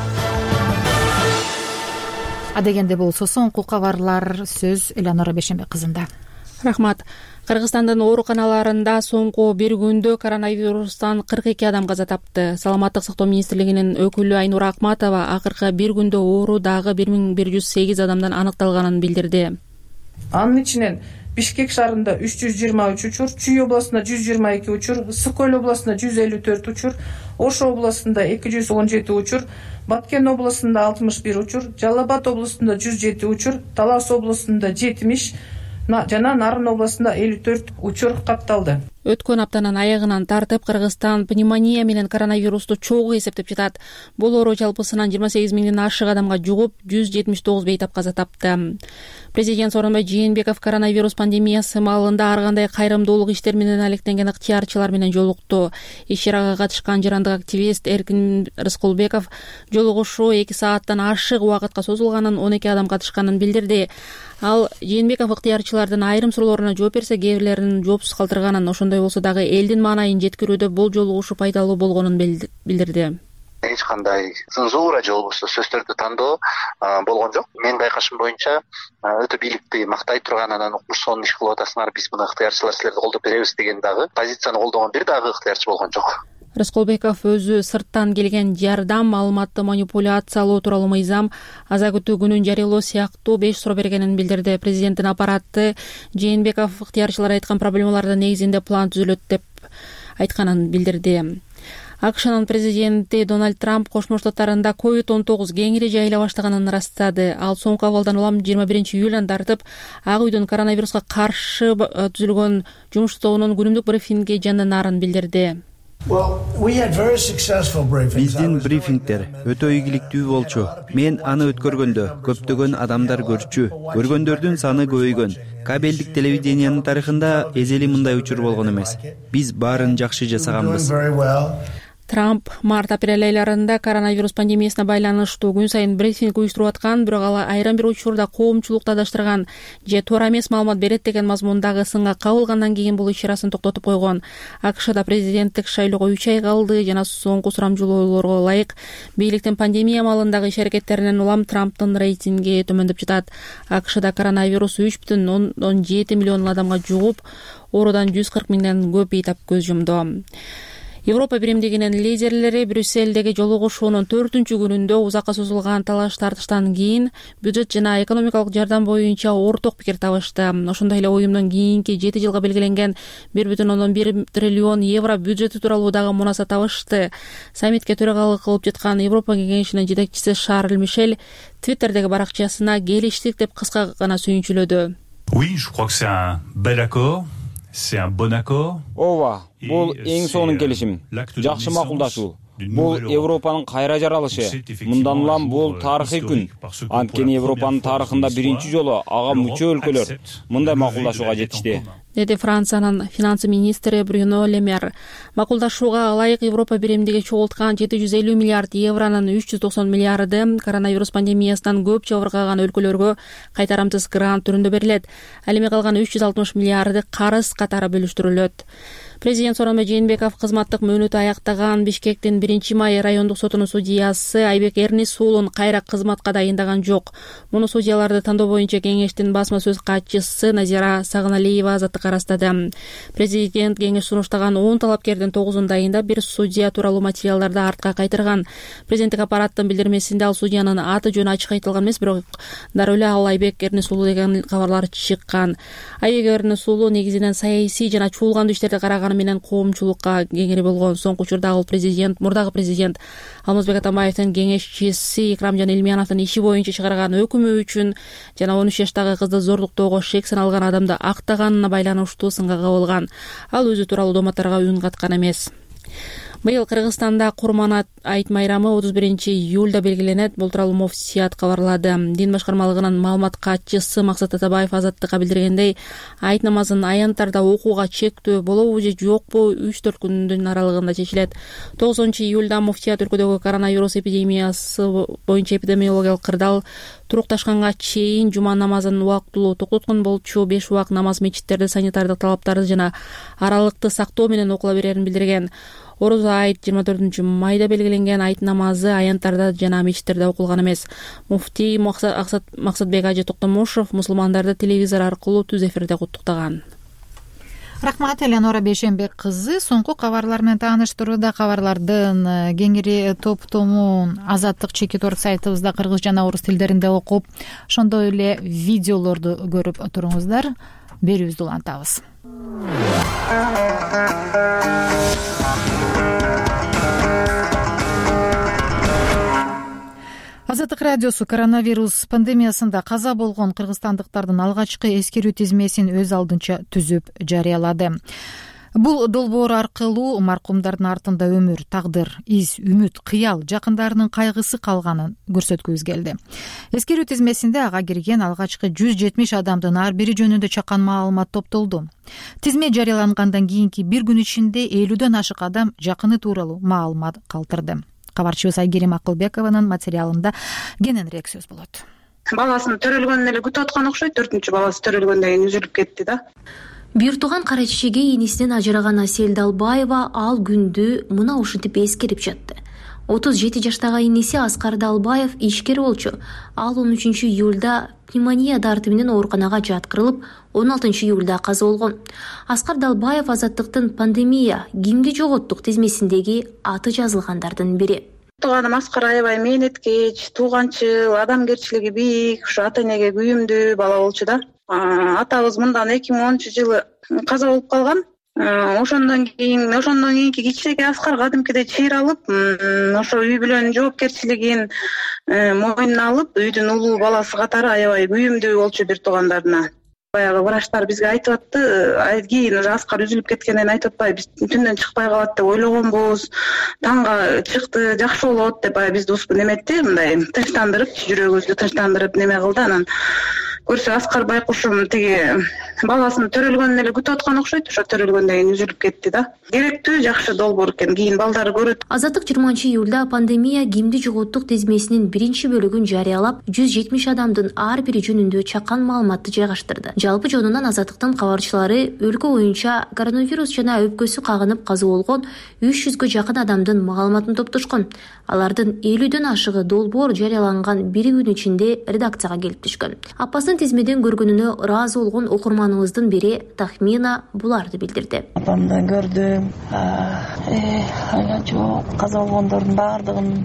[SPEAKER 1] Адегенде болсо соңку кабарлар сөз Элеонора Бешембек кызында.
[SPEAKER 5] Рахмат. Кыргызстандын ооруканаларында соңку бир күндө коронавирустан 42 адам каза тапты. Саламаттык сактоо министрлигинин өкүлү Айнура Акматова акыркы бир күндө оору дагы 1108 адамдан аныкталганын билдирди.
[SPEAKER 8] Анын ичинен Бишкек шаарында 323 учур, Чүй областында 122 учур, Ысык Көл областында 154 учур, Ош областында 217 учур, Баткен областында 61 учур, Жалал Абад областында 107 учур, Талас областында 70 жана Нарын областында 54 учур катталды.
[SPEAKER 5] Өткөн аптанын аягынан тартып Кыргызстан пневмония менен коронавирусту чогуу эсептеп жатат. Бул оору жалпысынан 28 миңден ашык адамга жугуп, 179 бейтап каза тапты. Президент Сооронбай Жээнбеков коронавирус пандемиясы маалында ар кандай кайрымдуулук иштер менен алектенген ыктыярчылар менен жолукту. Иш-чарага катышкан жырандык активист Эркин Рыскулбеков жолугушуу 2 сааттан ашык убакытка созулганын, 12 адам катышканын билдирди. Ал Жээнбеков ыктыярчылардын айрым суроолоруна жооп берсе, кээ бирлерин жоопсуз калтырганын, ошондой болсо дагы элдин маанайын жеткирүүдө бул жолугушуу пайдалуу болгонун билдирди.
[SPEAKER 9] Эч кандай цензура же болбосо сөздөрдү тандоо болгон жок. Менин байкашым боюнча өтө бийликти мактай турган, анан укмуш иш кылып атасыңар, биз муну ыктыярчылар силерди колдоп беребиз деген дагы позицияны колдогон бир дагы ыктыярчы болгон жок.
[SPEAKER 5] Рыскулбеков өзү сырттан келген жардам маалыматты манипуляциялоо тууралуу мыйзам аза күтүү күнүн жарыялоо сыяктуу 5 суроо бергенин билдирди. Президенттин аппараты Жээнбеков ыктыярчылар айткан проблемалардын негизинде план түзүлөт деп айтканын билдирди. АКШнын президенти Дональд Трамп Кошмо Штаттарында COVID-19 кеңири жайыла баштаганын ырастады. Ал соңку абалдан улам 21-июлдан тартып Ак үйдүн коронавируска каршы түзүлгөн жумуш тобунун күнүмдүк брифингге жанданарын билдирди.
[SPEAKER 18] Биздин брифингдер өтө ийгиликтүү болчу. Мен аны өткөргөндө көптөгөн адамдар көрчү. Көргөндөрдүн саны көбөйгөн. Кабелдик телевидениянын тарыхында эзели мындай учур болгон эмес. Биз баарын жакшы жасаганбыз.
[SPEAKER 5] Трамп март-апрель айларында коронавирус пандемиясына байланыштуу күн сайын брифинг уюштуруп аткан, бирок ал айрым бир учурда коомчулукты адаштырган же туура эмес маалымат берет деген мазмундагы сынга кабылгандан кийин бул иш-чарасын токтотуп койгон. АКШда президенттик шайлоого 3 ай калды жана соңку сурамжылоолорго ылайык бийликтин пандемия маалындагы иш-аракеттеринен улам Трамптын рейтинги төмөндөп жатат. АКШда коронавирус 3,7 миллион адамга жугуп, оорудан 140 миңден көп бейтап көз жумду. Европа биримдигинин лидерлери Брюсселдеги жолугушуунун 4-чү күнүндө узакка созулган талаш-тартыштан кийин бюджет жана экономикалык жардам боюнча орток пикир табышты. Ошондой эле уюмдун кийинки 7 жылга белгиленген 1,1 триллион евро бюджети тууралуу дагы мунаса табышты. Саммитке төрагалык кылып жаткан Европа кеңешинин жетекчиси Шарль Мишель Твиттердеги баракчасына келиштик деп кыска гана сүйүнчүлөдү.
[SPEAKER 10] Oui, je crois que c'est un bel accord. C'est un bon accord.
[SPEAKER 21] Ооба, бул эң сонун келишим. Жакшы макулдашуу. бул Европанын кайра жаралышы. Мындан улам бул тарыхый күн. Анткени Европанын тарыхында биринчи жолу ага мүчө өлкөлөр мындай макулдашууга жетишти,
[SPEAKER 5] деди Франциянын финансы министри Брюно Лемер. Макулдашууга ылайык Европа биримдиги чогулткан 750 миллиард евронун 390 миллиарды коронавирус пандемиясынан көп жабыркаган өлкөлөргө кайтарамсыз грант түрүндө берилет. Ал эми калган 360 миллиарды карыз катары бөлүштүрүлөт. Президент Сооронбай Жээнбеков кызматтык мөөнөтү аяктаган Бишкектин 1-май райондук сотунун судьясы Айбек Эрнисуулун кайра кызматка дайындаган жок. Муну судьяларды тандоо боюнча кеңештин басма сөз катчысы Назира Сагыналиева азаттыкка ырастады. Президент кеңеш сунуштаган 10 талапкердин 9-ун айында бир судья тууралуу материалдарды артка кайтырган. Президенттик аппараттын билдирмесинде ал судьянын аты жөнү ачык айтылган эмес, бирок дароо эле ал Айбек Эрнисуулу деген кабарлар чыккан. Айбек Эрнисуулу негизинен саясий жана чуулгандуу иштерди караган менен коомчулукка кеңири болгон. Соңку учурда ал мурдагы президент Алмазбек Атамбаевдин кеңешчиси Икрамжан Элмияновдун иши боюнча чыгарган өкүмү үчүн жана 13 жаштагы кызды зорлуктоого шек саналган адамды актаганына байланыштуу сынга кабылган. Ал өзү тууралуу дооматтарга үн каткан эмес. Быйыл Кыргызстанда Курман айт майрамы 31-июлда белгиленет. Бул тууралуу Муфтият кабарлады. Дин башкармалыгынын маалымат катчысы Максат Атабаев азаттыкка билдиргендей, айт намазын аянттарда окууга чектөө болобу же жокпу 3-4 күндүн аралыгында чечилет. 9-июлда Муфтият өлкөдөгү коронавирус эпидемиясы боюнча эпидемиологиялык кырдаал турукташканга чейин жума намазын убактылуу токтоткон болчу. 5 убак намаз мечиттерде санитардык талаптарды жана аралыкты сактоо менен окула берерин билдирген. Орус айт 24-майда белгиленген айт намазы аянттарда жана мечиттерде окулган эмес. Муфтий Максатбек Ажы Токтомушев мусулмандарды телевизор аркылуу түз эфирде куттуктаган.
[SPEAKER 1] Рахмат, Элеонора Бейшенбек кызы. Соңку кабарлар менен тааныштырууда кабарлардын кеңири топтомун Азаттык Чекиторг сайтыбызда кыргыз жана орус тилдеринде окуп, ошондой эле видеолорду көрүп туруңуздар. Берүүбүздү улантабыз. Азаттык радиосу коронавирус пандемиясында каза болгон кыргызстандыктардын алгачкы эскерүү тизмесин өз алдынча түзүп жарыялады. Бул долбоор аркылуу маркумдардын артында өмүр, тагдыр, из, үмүт, кыял, жакындарынын кайгысы калганын көрсөткүбүз келди. Эскерүү тизмесинде ага кирген алгачкы 170 адамдын ар бири жөнүндө чакан маалымат топтолду. Тизме жарыялангандан кийинки бир күн ичинде 50дөн ашык адам жакыны тууралуу маалымат калтырды. Кабарчыбыз Айгерим Акылбекованын материалында кененирээк сөз болот.
[SPEAKER 7] Баласын төрөлгөнүн эле күтүп аткан окшойт. 4-чү баласы төрөлгөндөн кийин үзүлүп кетти да.
[SPEAKER 12] Бир тууган кара чечеге инисинен ажыраган Асель Далбаева ал күндү мына ушинтип эскерип жатты. 37 жаштагы иниси Аскар Далбаев ишкер болчу. Ал 13-июлда пневмония дарты менен ооруканага жаткырылып, 16-июлда каза болгон. Аскар Далбаев Азаттыктын пандемия кимди жоготтук тизмесиндеги аты жазылгандардын бири.
[SPEAKER 7] Тууганым Аскар аябай мээнеткеч, тууганчыл, адамгерчилиги бийик, ушу ата энеге күйүмдүү бала болчу да. Атабыз мындан 2010-жылы каза болуп калган. Ошондон кийинки кичинекей Аскар кадимкидей чейир алып, ошо үй бүлөнүн жоопкерчилигин мойнуна алып, үйдүн улуу баласы катары аябай күйүмдүү болчу бир туугандарына. Баягы врачтар бизге айтып атты, кийин уже Аскар үзүлүп кеткенден айтып атпайбы, биз түндөн чыкпай калат деп ойлогонбуз. Таңга чыкты, жакшы болот деп бизди неметти, мындай тынчтандырып, жүрөгүбүздү тынчтандырып неме кылды. Анан көрсө Аскар байкушум тиги баласын төрөлгөнүн эле күтүп аткан окшойт. Ошо төрөлгөндөн кийин үзүлүп кетти да. Керектүү, жакшы долбоор экен. Кийин балдары көрөт.
[SPEAKER 12] Азаттык 20-июлда пандемия кимди жоготтук тизмесинин биринчи бөлүгүн жарыялап, 170 адамдын ар бири жөнүндө чакан маалыматты жайгаштырды. Жалпы жонунан Азаттыктын кабарчылары өлкө боюнча коронавирус жана өпкөсү кагынып каза болгон 300гө жакын адамдын маалыматын топтошкон. Алардын 50дөн ашыгы долбоор жарыяланган бир күн ичинде редакцияга келип түшкөн. Апасын тизмеден көргөнүнө ыраазы болгон окурманыбыздын бири Тахмина буларды билдирди.
[SPEAKER 13] Апамды көрдүм. Ага жок, каза болгондордун баардыгынын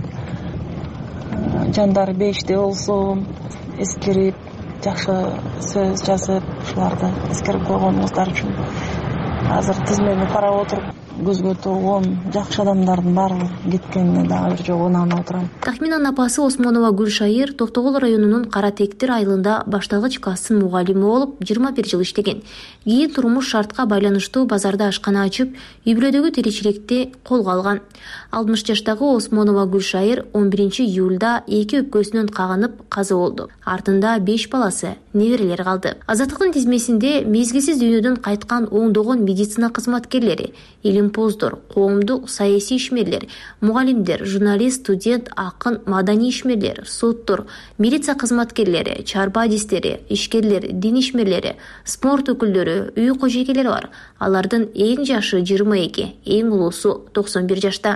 [SPEAKER 13] жандары бейиштүү болсун, эскерип, жакшы сөз жазып, ушуларды эскерип койгонуңуздар үчүн азыр тизмени карап отуруп көзгө тургон жакшы адамдардын баары кеткенине дагы бир жолу ынанып отурам.
[SPEAKER 12] Тахминанын апасы Осмонова Гүлшайыр Токтогул районунун Кара Тектир айылында башталгыч класстын мугалими болуп 21 жыл иштеген. Кийин турмуш шартка байланыштуу базарда ашкана ачып, үй-бүлөдөгү тиричиликти колго алган. 60 жаштагы Осмонова Гүлшайыр 11 июлда эки өпкөсүнөн кагынып каза болду. Артында 5 баласы, неберелери калды. Азаттыктын тизмесинде мезгилсиз дүйнөдөн кайткан оңдогон медицина кызматкерлери, илимпоздор, коомдук саясий ишмерлер, мугалимдер, журналист, студент, акын, маданий ишмерлер, соттор, милиция кызматкерлери, чарба адистери, ишкерлер, дин ишмерлери, спорт өкүлдөрү, үй кожойкелери бар. Алардын эң жашы 22, эң улуусу 91 жашта.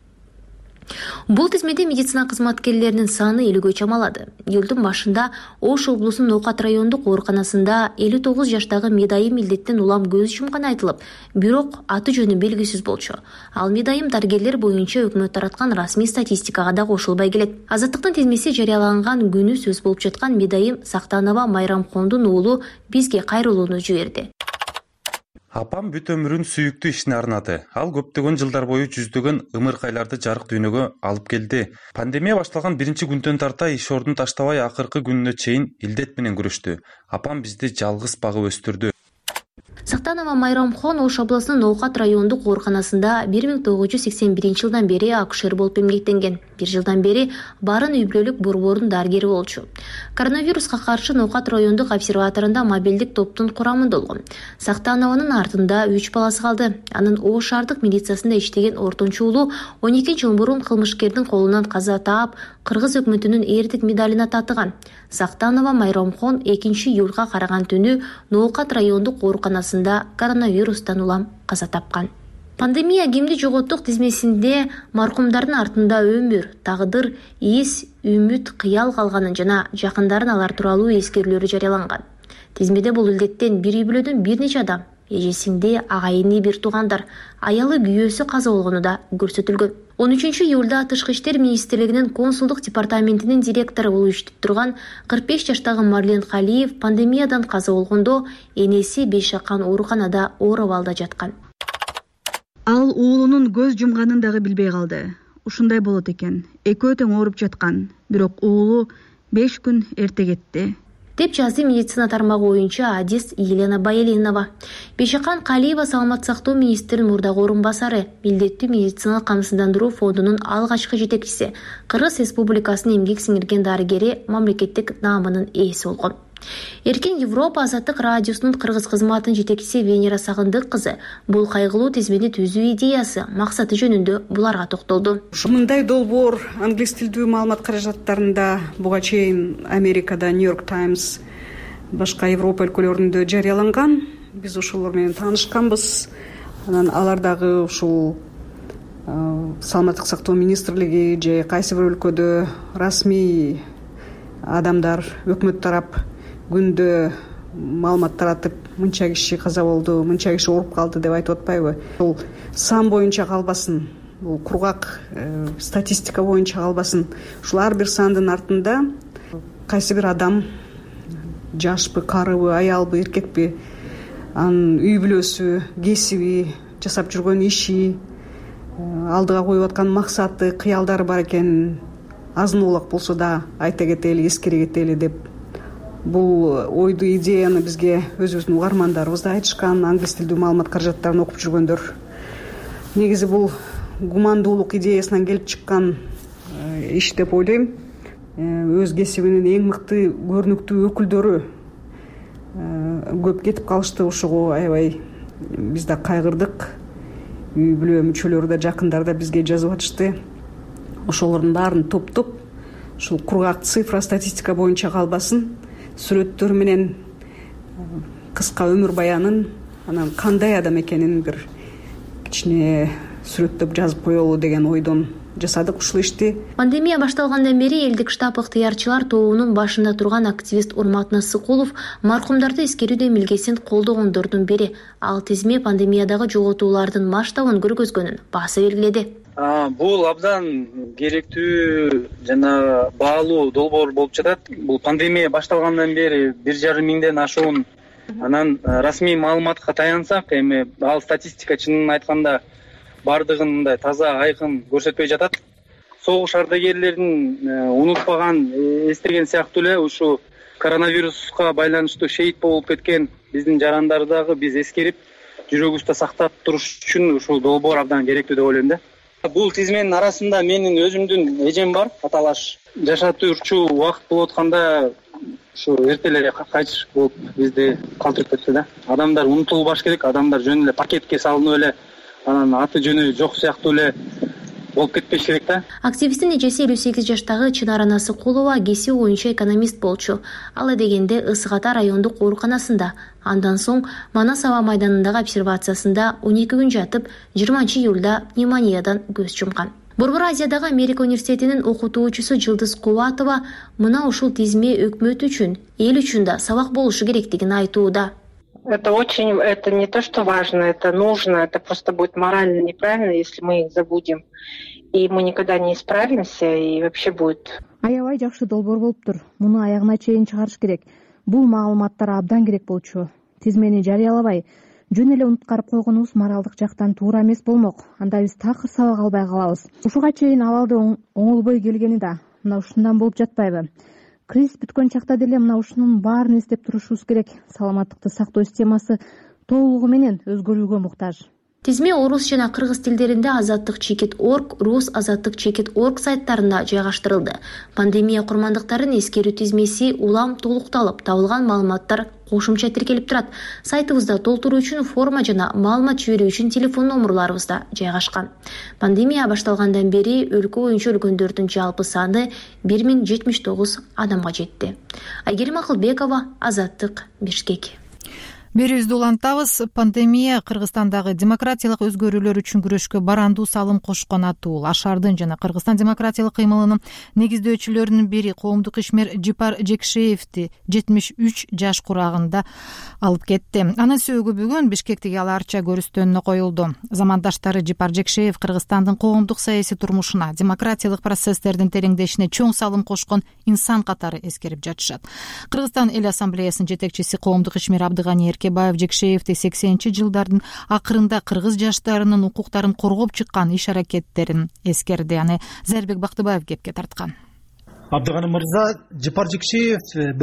[SPEAKER 12] Бул тизмеде медицина кызматкерлеринин саны 50гө чамалады. Июлдун башында Ош облусунун Ноокат райондук ооруканасында 59 жаштагы медайым илдеттен улам көз жумканы айтылып, бирок аты жөнү белгисиз болчу. Ал медайым дарыгерлер боюнча өкмөт тараткан расмий статистикага да кошулбай келет. Азаттыктын тизмеси жарыяланган күнү сөз болуп жаткан медайым Сактанова Майрамхондун уулу бизге кайрылууну жиберди.
[SPEAKER 11] Апам бүт өмүрүн сүйүктүү ишине арнады. Ал көптөгөн жылдар бою жүздөгөн ымыркайларды жарык дүйнөгө алып келди. Пандемия башталган биринчи күндөн тарта иш ордун таштабай акыркы күнүнө чейин илдет менен күрөштү. Апам бизди жалгыз багып өстүрдү.
[SPEAKER 12] Сактанова Майрамхон Ош облусунун Ноокат райондук ооруканасында 1981 жылдан бери акушер болуп эмгектенген. 1 жылдан бери барын үй-бүлөлүк борбордун дарыгери болчу. Коронавируска каршы Ноокат райондук обсерваторунда мобилдик топтун курамында болгон. Сактанованын артында 3 баласы калды. Анын Ош шаардык милициясында иштеген ортончу уулу 12 жыл мурун кылмышкердин колунан каза таап, Кыргыз өкмөтүнүн эрдик медалына татыган. Сактанова Майрамхон 2 июлга караган түнү Ноокат райондук ооруканасында коронавирустан улам каза тапкан. Пандемия кимди жоготтук тизмесинде маркумдардын артында өмүр, тагдыр, эс, үмүт, кыял калганын жана жакындарын алар тууралуу эскерүүлөрү жарыяланган. Тизмеде бул илдеттен бир үй-бүлөдөн бир нече адам, эжесиңди, агайыны, бир туугандар, аялы, күйөөсү каза болгону да көрсөтүлгөн. 13 июлда Тышкы иштер министрлигинин консулдук департаментинин директору болуп иштеп турган 45 жаштагы Марлен Калиев пандемиядан каза болгондо энеси Бейшакан ооруканада оор абалда жаткан.
[SPEAKER 20] Ал уулунун көз жумганын дагы билбей калды. Ушундай болот экен. Экөө тең ооруп жаткан, бирок уулу 5 күн эрте кетти,
[SPEAKER 12] деп жазды медицина тармагы боюнча адис Елена Байелинова. Бейшакан Калиева саламаттык сактоо министринин мурдагы орун басары, милдеттүү медициналык камсыздандыруу фондунун алгачкы жетекчиси, Кыргыз Республикасынын эмгек сиңирген дарыгери, мамлекеттик наамынын ээси болгон. Эркен Европа азаттык радиосунун кыргыз кызматынын жетекчиси Венера Сагындык кызы бул кайгылуу тизмени түзүү идеясы, максаты жөнүндө буларга токтолду.
[SPEAKER 14] Мындай долбоор англис тилдүү маалымат каражаттарында буга чейин Америкада Нью-Йорк Таймс, башка Европа өлкөлөрүндө жарыяланган. Биз ошолор менен таанышканбыз. Анан алар дагы ушул саламаттык сактоо министрлиги же кайсы бир өлкөдө расмий адамдар, өкмөт тарап күндө маалымат таратып, мынча киши каза болду, мынча киши ооруп калды деп айтып атпайбы? Бул сан боюнча калбасын, бул кургак статистика боюнча калбасын. Ушул ар бир сандын артында кайсы бир адам, жашпы, карыбы, аялбы, эркекпи, анын үй бүлөсү, кесиби, жасап жүргөн иши, алдыга коюп аткан максаты, кыялдары бар экенин азын улак болсо да айта кетели, эскере кетели деп бул ойду, идеяны бизге өзүбүздүн угармандарыбыз да айтышкан, англис тилдүү маалымат каражаттарын окуп жүргөндөр. Негизи бул гумандуулук идеясынан келип чыккан иш деп ойлойм. Өз кесибинин эң мыкты, көрүнүктүү өкүлдөрү көп кетип калышты. Ошого аябай биз да кайгырдык. Үй бүлө мүчөлөрү да, жакындары да бизге жазып атышты. Ошолордун баарын топтоп, ушул кургак цифра, статистика боюнча калбасын, сүрөттөр менен кыска өмүр баянын, анан кандай адам экенин бир кичине сүрөттөп жазып коелу деген ойдон жасадык ушул ишти.
[SPEAKER 12] Пандемия башталгандан бери элдик штаб ыктыярчылар тобунун башында турган активист Урмат Насыкулов маркумдарды эскерүүдө милгесин колдогондордун бири. Ал тизме пандемиядагы жоготуулардын масштабын көргөзгөнүн бааса белгиледи.
[SPEAKER 15] Бул абдан керектүү жана баалуу долбоор болуп жатат. Бул пандемия башталгандан бери 1,5 миңден ашуун анан расмий маалыматка таянсак, эми ал статистика чынын айтканда баардыгын мындай таза айкын көрсөтпөй жатат. Согуш ардагерлерин унутпаган, эстеген сыяктуу эле ушу коронавируска байланыштуу шейит болуп кеткен биздин жарандарды дагы биз эскерип, жүрөгүбүздө сактап туруш үчүн ушул долбоор абдан керектүү деп ойлойм да. Бул тизменин арасында менин өзүмдүн эжем бар, аталаш. Жашатуучу убакыт болуп атканда ушу эрте эле кайтыш болуп бизди калтырып кетти да. Адамдар унутулбаш керек, адамдар жөн эле пакетке салынып эле анан аты жөнү жок сыяктуу эле болуп кетпеш керек да.
[SPEAKER 12] Активисттин эжеси 58 жаштагы Чынар Насыкулова кесиби боюнча экономист болчу. Ал дегенде Ысык Ата райондук ооруканасында, андан соң Манас аба майданындагы обсервациясында 12 күн жатып, 20-июлда пневмониядан көз жумкан. Борбор Азиядагы Америка университетинин окутуучусу Жылдыз Кубатова мына ушул тизме өкмөт үчүн, эл үчүн да сабак болушу керектигин айтууда.
[SPEAKER 2] Это не то, что важно, это нужно, это просто будет морально неправильно, если мы их забудем. И мы никогда не исправимся, и вообще будет.
[SPEAKER 20] Аябай жакшы долбоор болуптур. Муну аягына чейин чыгарыш керек. Бул маалыматтар абдан керек болчу. Тизмени жарыялабай, жөн эле унуткарып койгонубуз моралдык жактан туура эмес болмок. Анда биз такыр сабак албай калабыз. Ушуга чейин абалды оңолбой келгени да мына ушундан болуп жатпайбы? Кризис бүткөн чакта деле мына ушунун баарын эстеп турушубуз керек. Саламаттыкты сактоо системасы толугу менен өзгөрүүгө муктаж.
[SPEAKER 12] Тизме орус жана кыргыз тилдеринде azattik.org, рус azattik.org сайттарында жайгаштырылды. Пандемия курмандыктарын эскерүү тизмеси улам толукталып, табылган маалыматтар кошумча тиркелип турат. Сайтыбызда толтуруу үчүн форма жана маалымат жиберүү үчүн телефон номерларыбыз да жайгашкан. Пандемия башталгандан бери өлкө боюнча өлгөндөрдүн жалпы саны 1079 адамга жетти. Айгерим Акылбекова, Азаттык, Бишкек.
[SPEAKER 1] Берүүбүздү улантабыз. Пандемия Кыргызстандагы демократиялык өзгөрүүлөр үчүн күрөшкө барандуу салым кошкон атуу. Ашардын жана Кыргызстан демократиялык кыймылынын негиздөөчүлөрүнүн бири коомдук ишмер Жипар Жекшеевди 73 жаш курагында алып кетти. Анын сөөгү бүгүн Бишкектеги ал арча көрүстөнүнө коюлду. Замандаштары Жипар Жекшеев Кыргызстандын коомдук саясий турмушуна, демократиялык процесстердин тереңдешине чоң салым кошкон инсан катары эскерип жатышат. Кыргызстан эл ассамблеясынын жетекчиси коомдук ишмер Абдыганы Эркебаев Жекшеевди 80-жылдардын акырында кыргыз жаштарынын укуктарын коргоп чыккан иш-аракеттерин эскерди. Аны Зарбек Бактыбаев кепке тарткан.
[SPEAKER 3] Абдыганы мырза, Жипар Жекшеев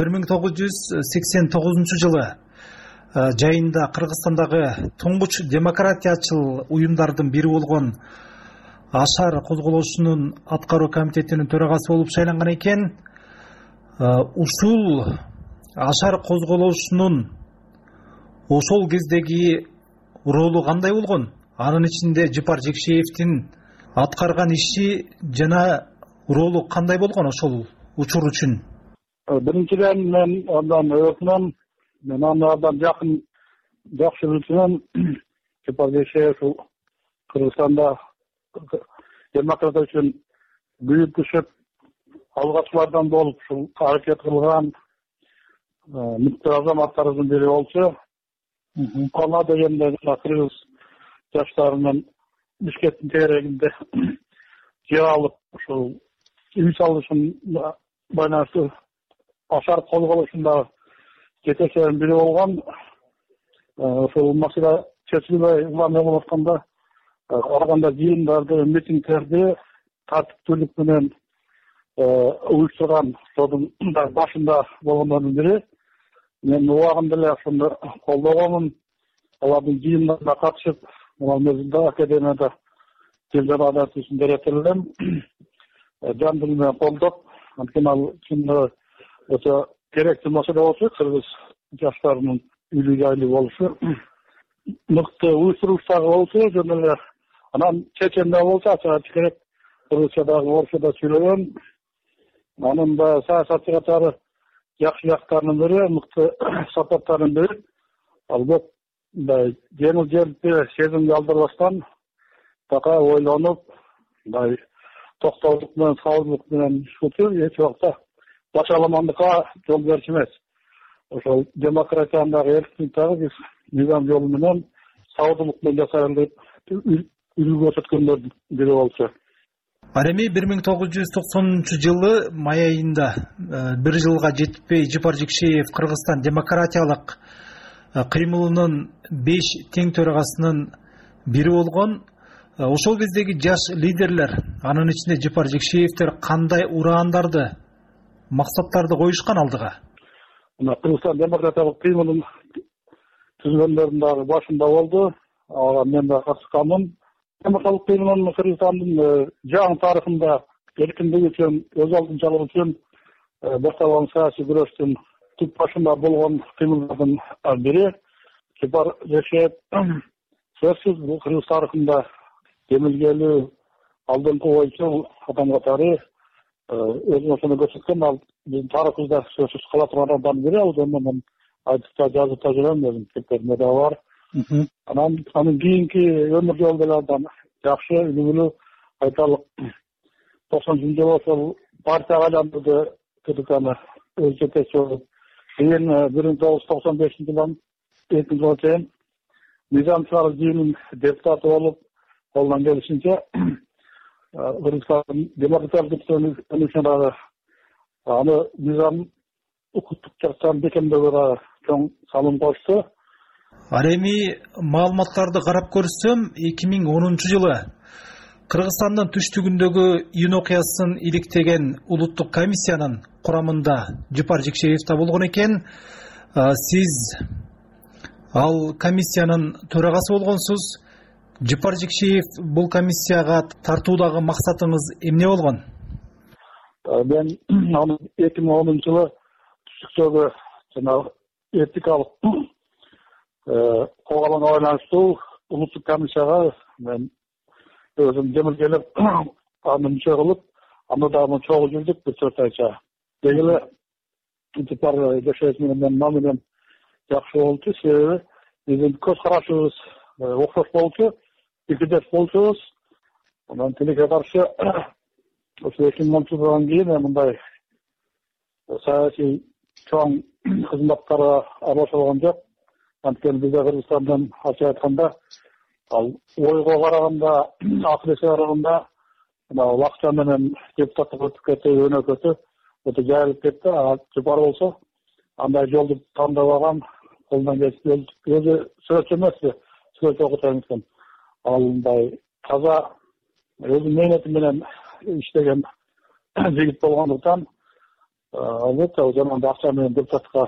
[SPEAKER 3] 1989 жылы жайында Кыргызстандагы туңгуч демократиячыл уюмдардын бири болгон Ашар козголошунун аткаруу комитетинин төрагасы болуп шайланган экен. Ушул Ашар козголошунун ошол кездеги ролу кандай болгон? Анын ичинде Жипар Жекшеевдин аткарган иши жана ролу кандай болгон ошол учур үчүн?
[SPEAKER 16] Биринчиден мен андан өкүнөм, мен андан жакын жакшы билчүмүн. Жипар Жекшеев Кыргызстанда демократия үчүн büyük düşüp algaçlardan bolup şu hareket kılgan mutlu azamatlarımızın biri olsa ona degende Kırgız yaşlarının Bişkek'in tereginde yer alıp şu üy salışında baynaştı Aşar kolголошунда жетекчилердин бири болгон ошол маселе чечилбей улам атканда арганда жыйындарды митингдерди тартиптүүлүк менен уюштурган ошонун башында болгондордун бири мен убагында эле ошону колдогонмун алардын жыйындарына катышып мезгилде академияда тилдер адат үчүн эретилдим жан дил менен колдоп анткени ал чындыгы өтө керектүү маселе болчу кыргыз жаштарынын үйлүү жайлуу болушу мыкты уюштургучтагы болчу жөн эле анан чеченде болсо ачык айтыш керек кыргызчадагы орусчада сүйлөгөн анын да саясатчы катары жакшы жактарынын бири мыкты сапаттарынын бири албетте мындай жеңил желпи сезимге алдырбастан такай ойлонуп мындай токтоолдук менен сабырдуулук менен иш кылчу эч убакта бачаламандыкка жол берчү эмес ошол демократиянын дагы эркиндик дагы биз мыйзам жолу менен сабырдуулук менен жасайлы деп үлгү көрсөткөндөрдүн бири болчу.
[SPEAKER 3] Ал эми 1990-жылы май айында бир жылга жетпей Жипар Жекшеев Кыргызстан демократиялык кыймылынын 5 тең төрагасынын бири болгон. ошол кездеги жаш лидерлер, анын ичинде Жапар Жекшеевтер кандай ураандарды, максаттарды коюшкан алдыга?
[SPEAKER 16] Мына Кыргызстан демократиялык кыймылын түзгөндөрдүн дагы башында болду. Ага мен да катышканмын. Демократиялык кыймылдын Кыргызстандын жаңы тарыхында эркиндик үчүн, өз алдынчалык үчүн башталган саясий күрөштүн түп башында болгон кыймылдардын бири. Жапар Жекшеев сөзсүз бул Кыргыз тарыхында демилгелүү алдыңкы ойчул адам катары өзүн ошону көрсөткөн. Ал биздин тарыхыбызда сөзсүз кала турган адамдардын бири. Ал жөнүндө айтып да жазып да жүрөм, өзүм китептеримде да бар. Анын кийинки өмүр жолу деле абдан жакшы, үлгүлүү. Айталық 90 жылы ошол партияга айландырды КДКны өз жетекчи болуп. Кийин 1995 жылдан 2 жылга чейин Мыйзам чыгаруу жыйынынын депутаты болуп, колунан келишинче Кыргызстандын демократиялык өнүгүшүнө аны мыйзам укуктук жактан бекемдөөгө дагы чоң салым кошту.
[SPEAKER 3] Ал эми маалыматтарды карап көрсөм, 2010 жылы Кыргызстандын түштүгүндөгү июнь окуясын иликтеген улуттук комиссиянын курамында Жапар Жекшеев да болгон экен. Сиз ал комиссиянын төрагасы болгонсуз. Жапар Жекшеев бул комиссияга тартуудагы максатыңыз эмне болгон?
[SPEAKER 16] Мен 2010 жылы түштүктөгү жана этикалык когаланга байланыштуу улуттук комиссияга мен өзүм демилгелеп аны мүчө кылып, аны дагы чогуу жүрдүк 4 айча. Дегеле Жапар Жекшеев менен мамилем жакшы болчу, себеби биздин көз карашыбыз окшош болчу, пикирдеш болчубуз. Анан тилекке каршы ошо 2010 жылдан кийин мындай саясий чоң кызматтарга аралашылган жок. Анткени бизде Кыргызстандан ачык айтканда ал ойго караганда, акырese караганда мына акча менен депутаттык өтүп кетти, өнөкөтү өтө жайылып кетти. Жапар болсо андай жолду тандап алган, колунан келип өзү сүрөтчү эмеспи, сүрөт окутайын экен. Ал мындай таза өзүнүн мээнети менен иштеген жигит болгондуктан албетте ал жанагындай акча менен депутатка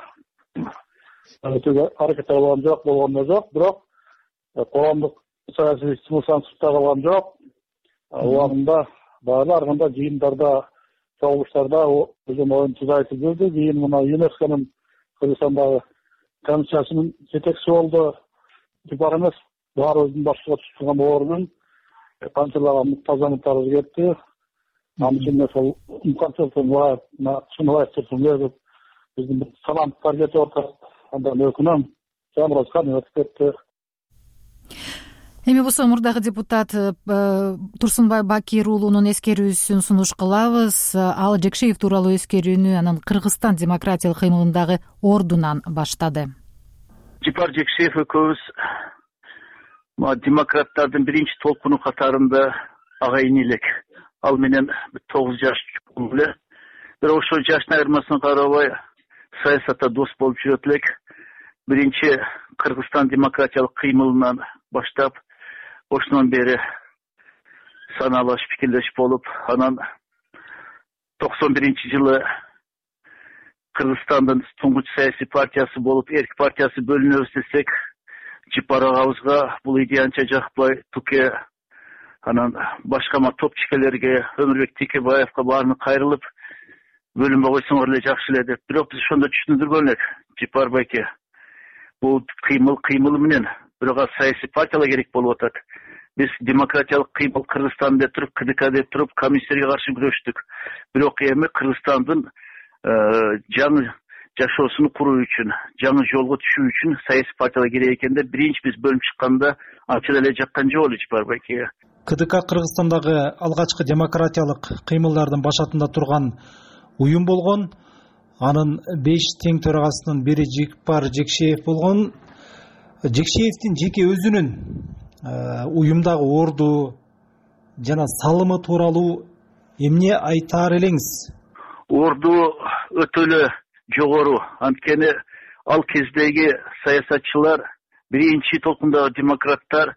[SPEAKER 16] өтүүгө аракет кылган жок, болгондо жок. Бирок коомдук саясий сунуштар калган жок. Убагында баары анда жыйындарда, чогулуштарда өзүнүн оюн айтып жүрдү. Кийин мына ЮНЕСКОнун Кыргызстандагы комиссиясынын жетекчиси болду. Жапар эмес, баарыбыздын башчыга туткан ордун канчалаган муктажаматтарыбыз кетти. Анын ичинде ошол мканчылыктын чыныбаевдин биздин таланттар кетип атат. Андан өкүнөм, Жамбыркан өтүп кетти.
[SPEAKER 1] Эми болсо мурдагы депутат Турсунбай Бакир уулунун эскерүүсүн сунуш кылабыз. Ал Жекшеев тууралуу эскерүүнү анын Кыргызстан демократиялык кыймылындагы ордунан баштады.
[SPEAKER 4] Жапар Жекшеев экөөбүз демократтардын биринчи толкуну катарында агайын элек. Ал менен 9 жаш чукул эле. Бирок ошол жаштын айырмасына карабай саясатта дос болуп жүрөт элек. Биринчи Кыргызстан демократиялык кыймылынан баштап, ошондон бери саналаш пикирлеш болуп, анан 91 жылы Кыргызстандын туңгуч саясий партиясы болуп, эрк партиясы бөлүнөбүз десек, Жапар агабызга бул идея анча жакпай, Туке анан башка топчикелерге, Өмүрбек Текебаевга баарын кайрылып, бөлүнбөй койсоңор эле жакшы эле деп. Бирок биз ошондо түшүндүргөн элек, Жапар байке, бул кыймыл менен бирок саясий партиялар керек болуп атат. Биз демократиялык кыймыл Кыргызстанда туруп, КДК деп туруп, комиссияга каршы күрөштүк. Бирок эми Кыргызстандын жаңы жашоосун куруу үчүн, жаңы жолго түшүү үчүн саясий партиялар керек экенде, биринчи биз бөлүнүп чыкканда анча эле жаккан жок эле Жапар байке.
[SPEAKER 3] КДК Кыргызстандагы алгачкы демократиялык кыймылдардын башатында турган уюм болгон. Анын 5 тең төрагасынын бири Жапар Жекшеев болгон. Жекшеевдин жеке өзүнүн уюмдагы орду жана салымы тууралуу эмне айтаар элеңиз?
[SPEAKER 4] Орду өтө эле жогору. Анткени ал кездеги саясатчылар, биринчи толкундагы демократтар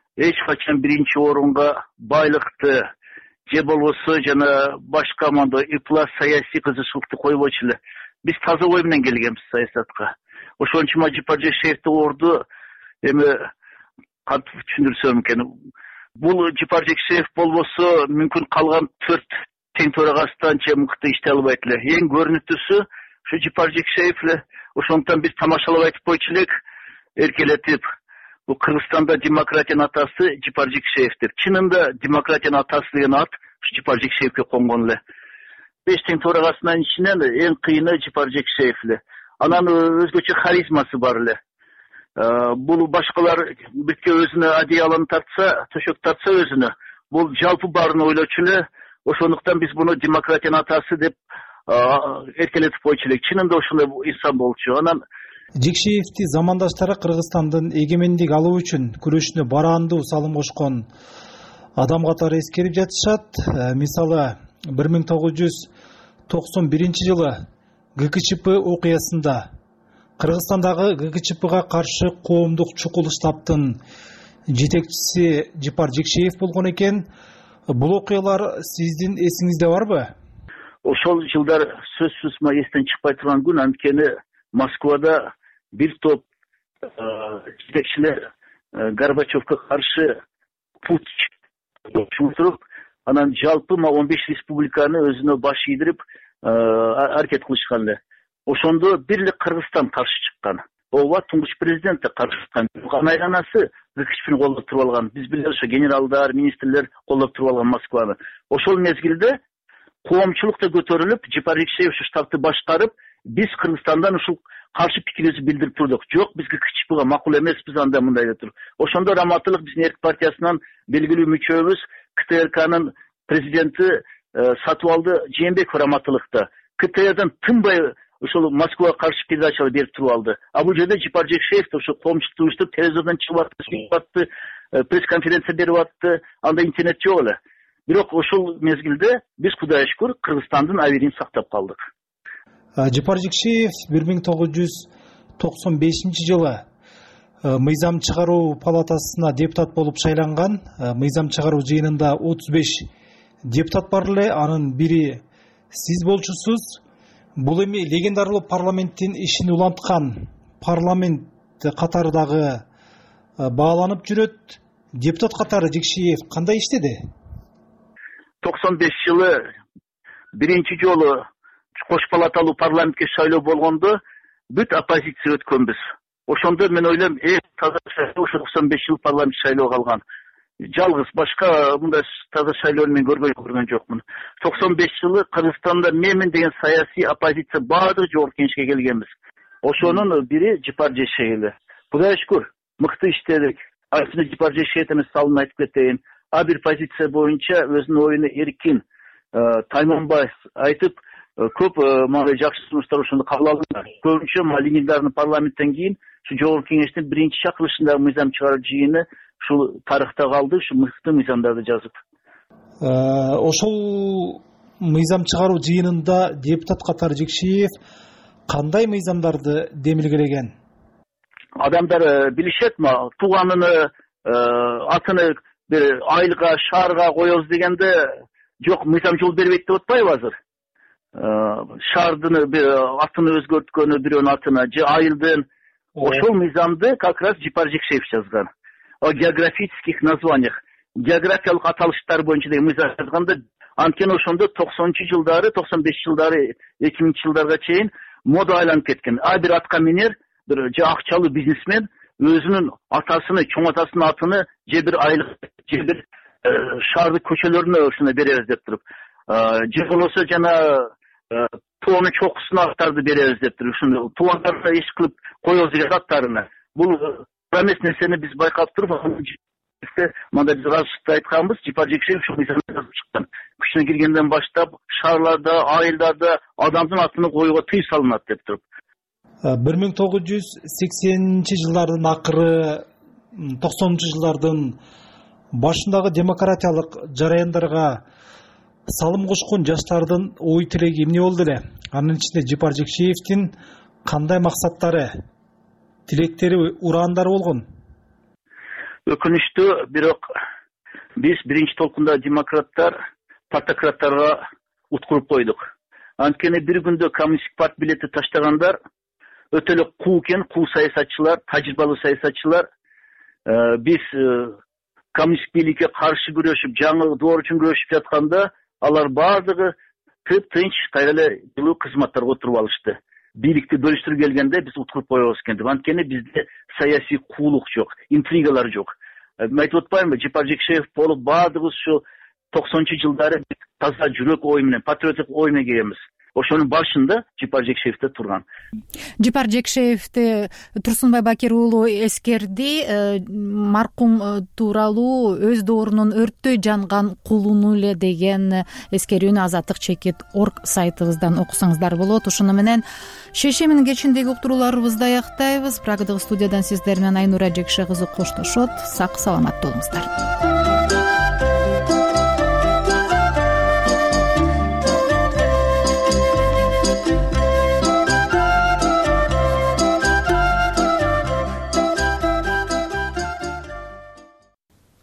[SPEAKER 4] эч качан биринчи орунга байлыкты же болбосо жана башка мондой ыплас саясий кызыкчылыкты койбойчу эле. Биз таза ой менен келгенбиз саясатка. Ошон үчүн Жапар Жекшеевди орду эми кантип түшүндүрсөм экен. Бул Жапар Жекшеев болбосо мүмкүн калган 4 тең төрагасынан же мыкты иштей албайт эле. Эң көрүнүктүүсү ушу Жапар Жекшеев эле. Ошондуктан биз тамашалап айтып койчу элек, эркелетип, бул Кыргызстанда демократиянын атасы Жапар Жекшеевдир. Чынында демократиянын атасы деген ат ушу Жапар Жекшеевге конгон эле. 5 тең төрагасынын ичинен эң кыйыны Жапар Жекшеев эле. Анан өзгөчө харизмасы бар эле. Бул башкалар битке өзүнө одеялын тартса, төшөк тартса өзүнө, бул жалпы баарын ойлочу эле. Ошондуктан биз буну демократиянын атасы деп эркелетип койчу элек. Чынында ошондой инсан болчу. Анан
[SPEAKER 3] Жекшеевди замандаштары Кыргызстандын эгемендик алуу үчүн күрөшүнө бараандуу салым кошкон адам катары эскерип жатышат. Мисалы 1991 жылы ГКЧП окуясында Кыргызстандагы ГКЧПга каршы коомдук чукул штабтын жетекчиси Жапар Жекшеев болгон экен. Бул окуялар сиздин эсиңизде барбы?
[SPEAKER 4] Ошол жылдар сөзсүз эстен чыкпай турган күн, анткени Москвада бир топ жетекчилер Горбачевко каршы путь туруп, анан жалпы 15 республиканы өзүнө баш ийдирип аракет кылышкан эле. Ошондо бир эле Кыргызстан каршы чыккан. Ооба, туңгуч президент да каршы чыккан. Айланасы ГКЧПны колдоп туруп алган. Биз билебиз, ошо генералдар, министрлер колдоп туруп алган Москваны. Ошол мезгилде коомчулук да көтөрүлүп, Жапар Жекшеев ушу штабты башкарып, биз Кыргызстандан ушул каршы пикирибизди билдирип турдук. Жок, биз ГКЧПга макул эмеспиз андай мындай деп туруп. Ошондо Раматылык биздин эрк партиясынан белгилүү мүчөбүз, КТРКнын президенти Сатыбалды Жээнбеков Раматылыкта КТРдан тынбай ошол Москвага каршы передачалар берип туруп алды. А бул жерде Жапар Жекшеев ошо коомчулукту уюштуруп, телевизордон чыгып атты, пресс-конференция берип атты, анда интернет жок эле. Бирок ошол мезгилде биз Кудайга шүкүр Кыргызстандын абийирин сактап калдык.
[SPEAKER 3] Жапар Жекшеев 1995 жылы мыйзам чыгаруу палатасына депутат болуп шайланган. Мыйзам чыгаруу жыйынында 35 депутат бар эле, анын бири сиз болчусуз. Бул эми легендарлуу парламенттин ишин уланткан парламент катары дагы бааланып жүрөт. Депутат катары Жекшеев кандай иштеди?
[SPEAKER 4] 95 жылы биринчи жолу кош палаталуу парламентке шайлоо болгондо бүт оппозиция өткөнбүз. Ошондо мен ойлойм, таза шайлоо ошо 95 жыл парламент шайлоо калган. Жалгыз башка мындай таза шайлоону мен көргөн жокмун. 95 жылы Кыргызстанда менин деген саясий оппозиция баардыгы жогорку кеңешке келгенбиз. Ошонун бири Жапар Жекшеев. Кудайга шүкүр, мыкты иштедик. Айсына Жапар Жекшеевдин салымын айтып кетейин. А бир позиция боюнча өзүнүн оюну эркин, тайманбай айтып, көп мындай жакшы сунуштар ошондо кабыл алынган. Көбүнчө легендардын парламенттен кийин ушу жогорку кеңештин биринчи чакырылышындагы мыйзам чыгаруу жыйыны ушул тарыхта калды, ушу мыкты мыйзамдарды жазып.
[SPEAKER 3] Ошол мыйзам чыгаруу жыйынында депутат катары Жекшеев кандай мыйзамдарды демилгелеген?
[SPEAKER 4] Адамдар билишетми, тууганын атыны бир айылга, шаарга коебуз дегенде, жок, мыйзам жол бербейт деп атпайбы азыр? Шаардын бир атын өзгөрткөнү, бирөөнүн атына, же айылдын. Ошол мыйзамды как раз Жапар Жекшеев жазган. О географических названиях, географиялык аталыштар боюнча деген мыйзам жазганда, анткени ошондо 90-жылдары, 95 жылдары, 2000 жылдарга чейин мода айланып кеткен. А бир атка минер, бир же акчалуу бизнесмен өзүнүн атасыны, чоң атасынын атыны же бир айыл, же бир шаардын көчөлөрүнө ушуну беребиз деп туруп, же болбосо жана тоонун чокусуна аттарды беребиз деп туруп, ушуну туугандарына иш кылып коебуз деген аттарына. Бул эмес нерсени биз байкап туруп, мында биз разычтыкта айтканбыз, Жапар Жекшеев ушул мыйзамды жазып чыккан. Күчүнө киргенден баштап шаарларда, айылдарда адамдын атын коюуга тыюу салынат деп туруп.
[SPEAKER 3] 1980-жылдардын акыры, 90-жылдардын башындагы демократиялык жараяндарга салым кошкон жаштардын ой тилеги эмне болду эле? Анын ичинде Жапар Жекшеевдин кандай максаттары, тилектери, ураандары болгон?
[SPEAKER 4] өкүнүчтүү, бирок биз биринчи толкунда демократтар партократтарга уткуруп койдук. Анткени бир күндө коммунисттик партия билети таштагандар өтө эле куу экен, куу саясатчылар, тажрыйбалуу саясатчылар. Биз коммунисттик бийликке каршы күрөшүп, жаңы доор үчүн күрөшүп жатканда, алар баардыгы тынч кайра эле жылуу кызматтарга отуруп алышты. Бийликти бөлүштүрүп келгенде биз уткуруп коебуз экен. Анткени бизде саясий куулук жок, интригалар жок. Мен айтып атпаймынбы, Жипар Жекшеев болуп баардыгыбыз ушу 90-жылдары таза жүрөк ой менен, патриоттук ой менен келебиз. Ошонун башында Жипар Жекшеев турган.
[SPEAKER 1] Жипар Жекшеевди Турсунбай Бакир уулу эскерди. Маркум тууралуу өз доорунун өрттөй жанган кулуну эле деген эскерүүнү Азаттык.org сайтыбыздан окусаңыздар болот. Ушуну менен шейшембинин кечиндеги уктурууларыбызды аяктайбыз. Прагадагы студиядан сиздер менен Айнура Жекше кызы коштошот. Сак саламат болуңуздар.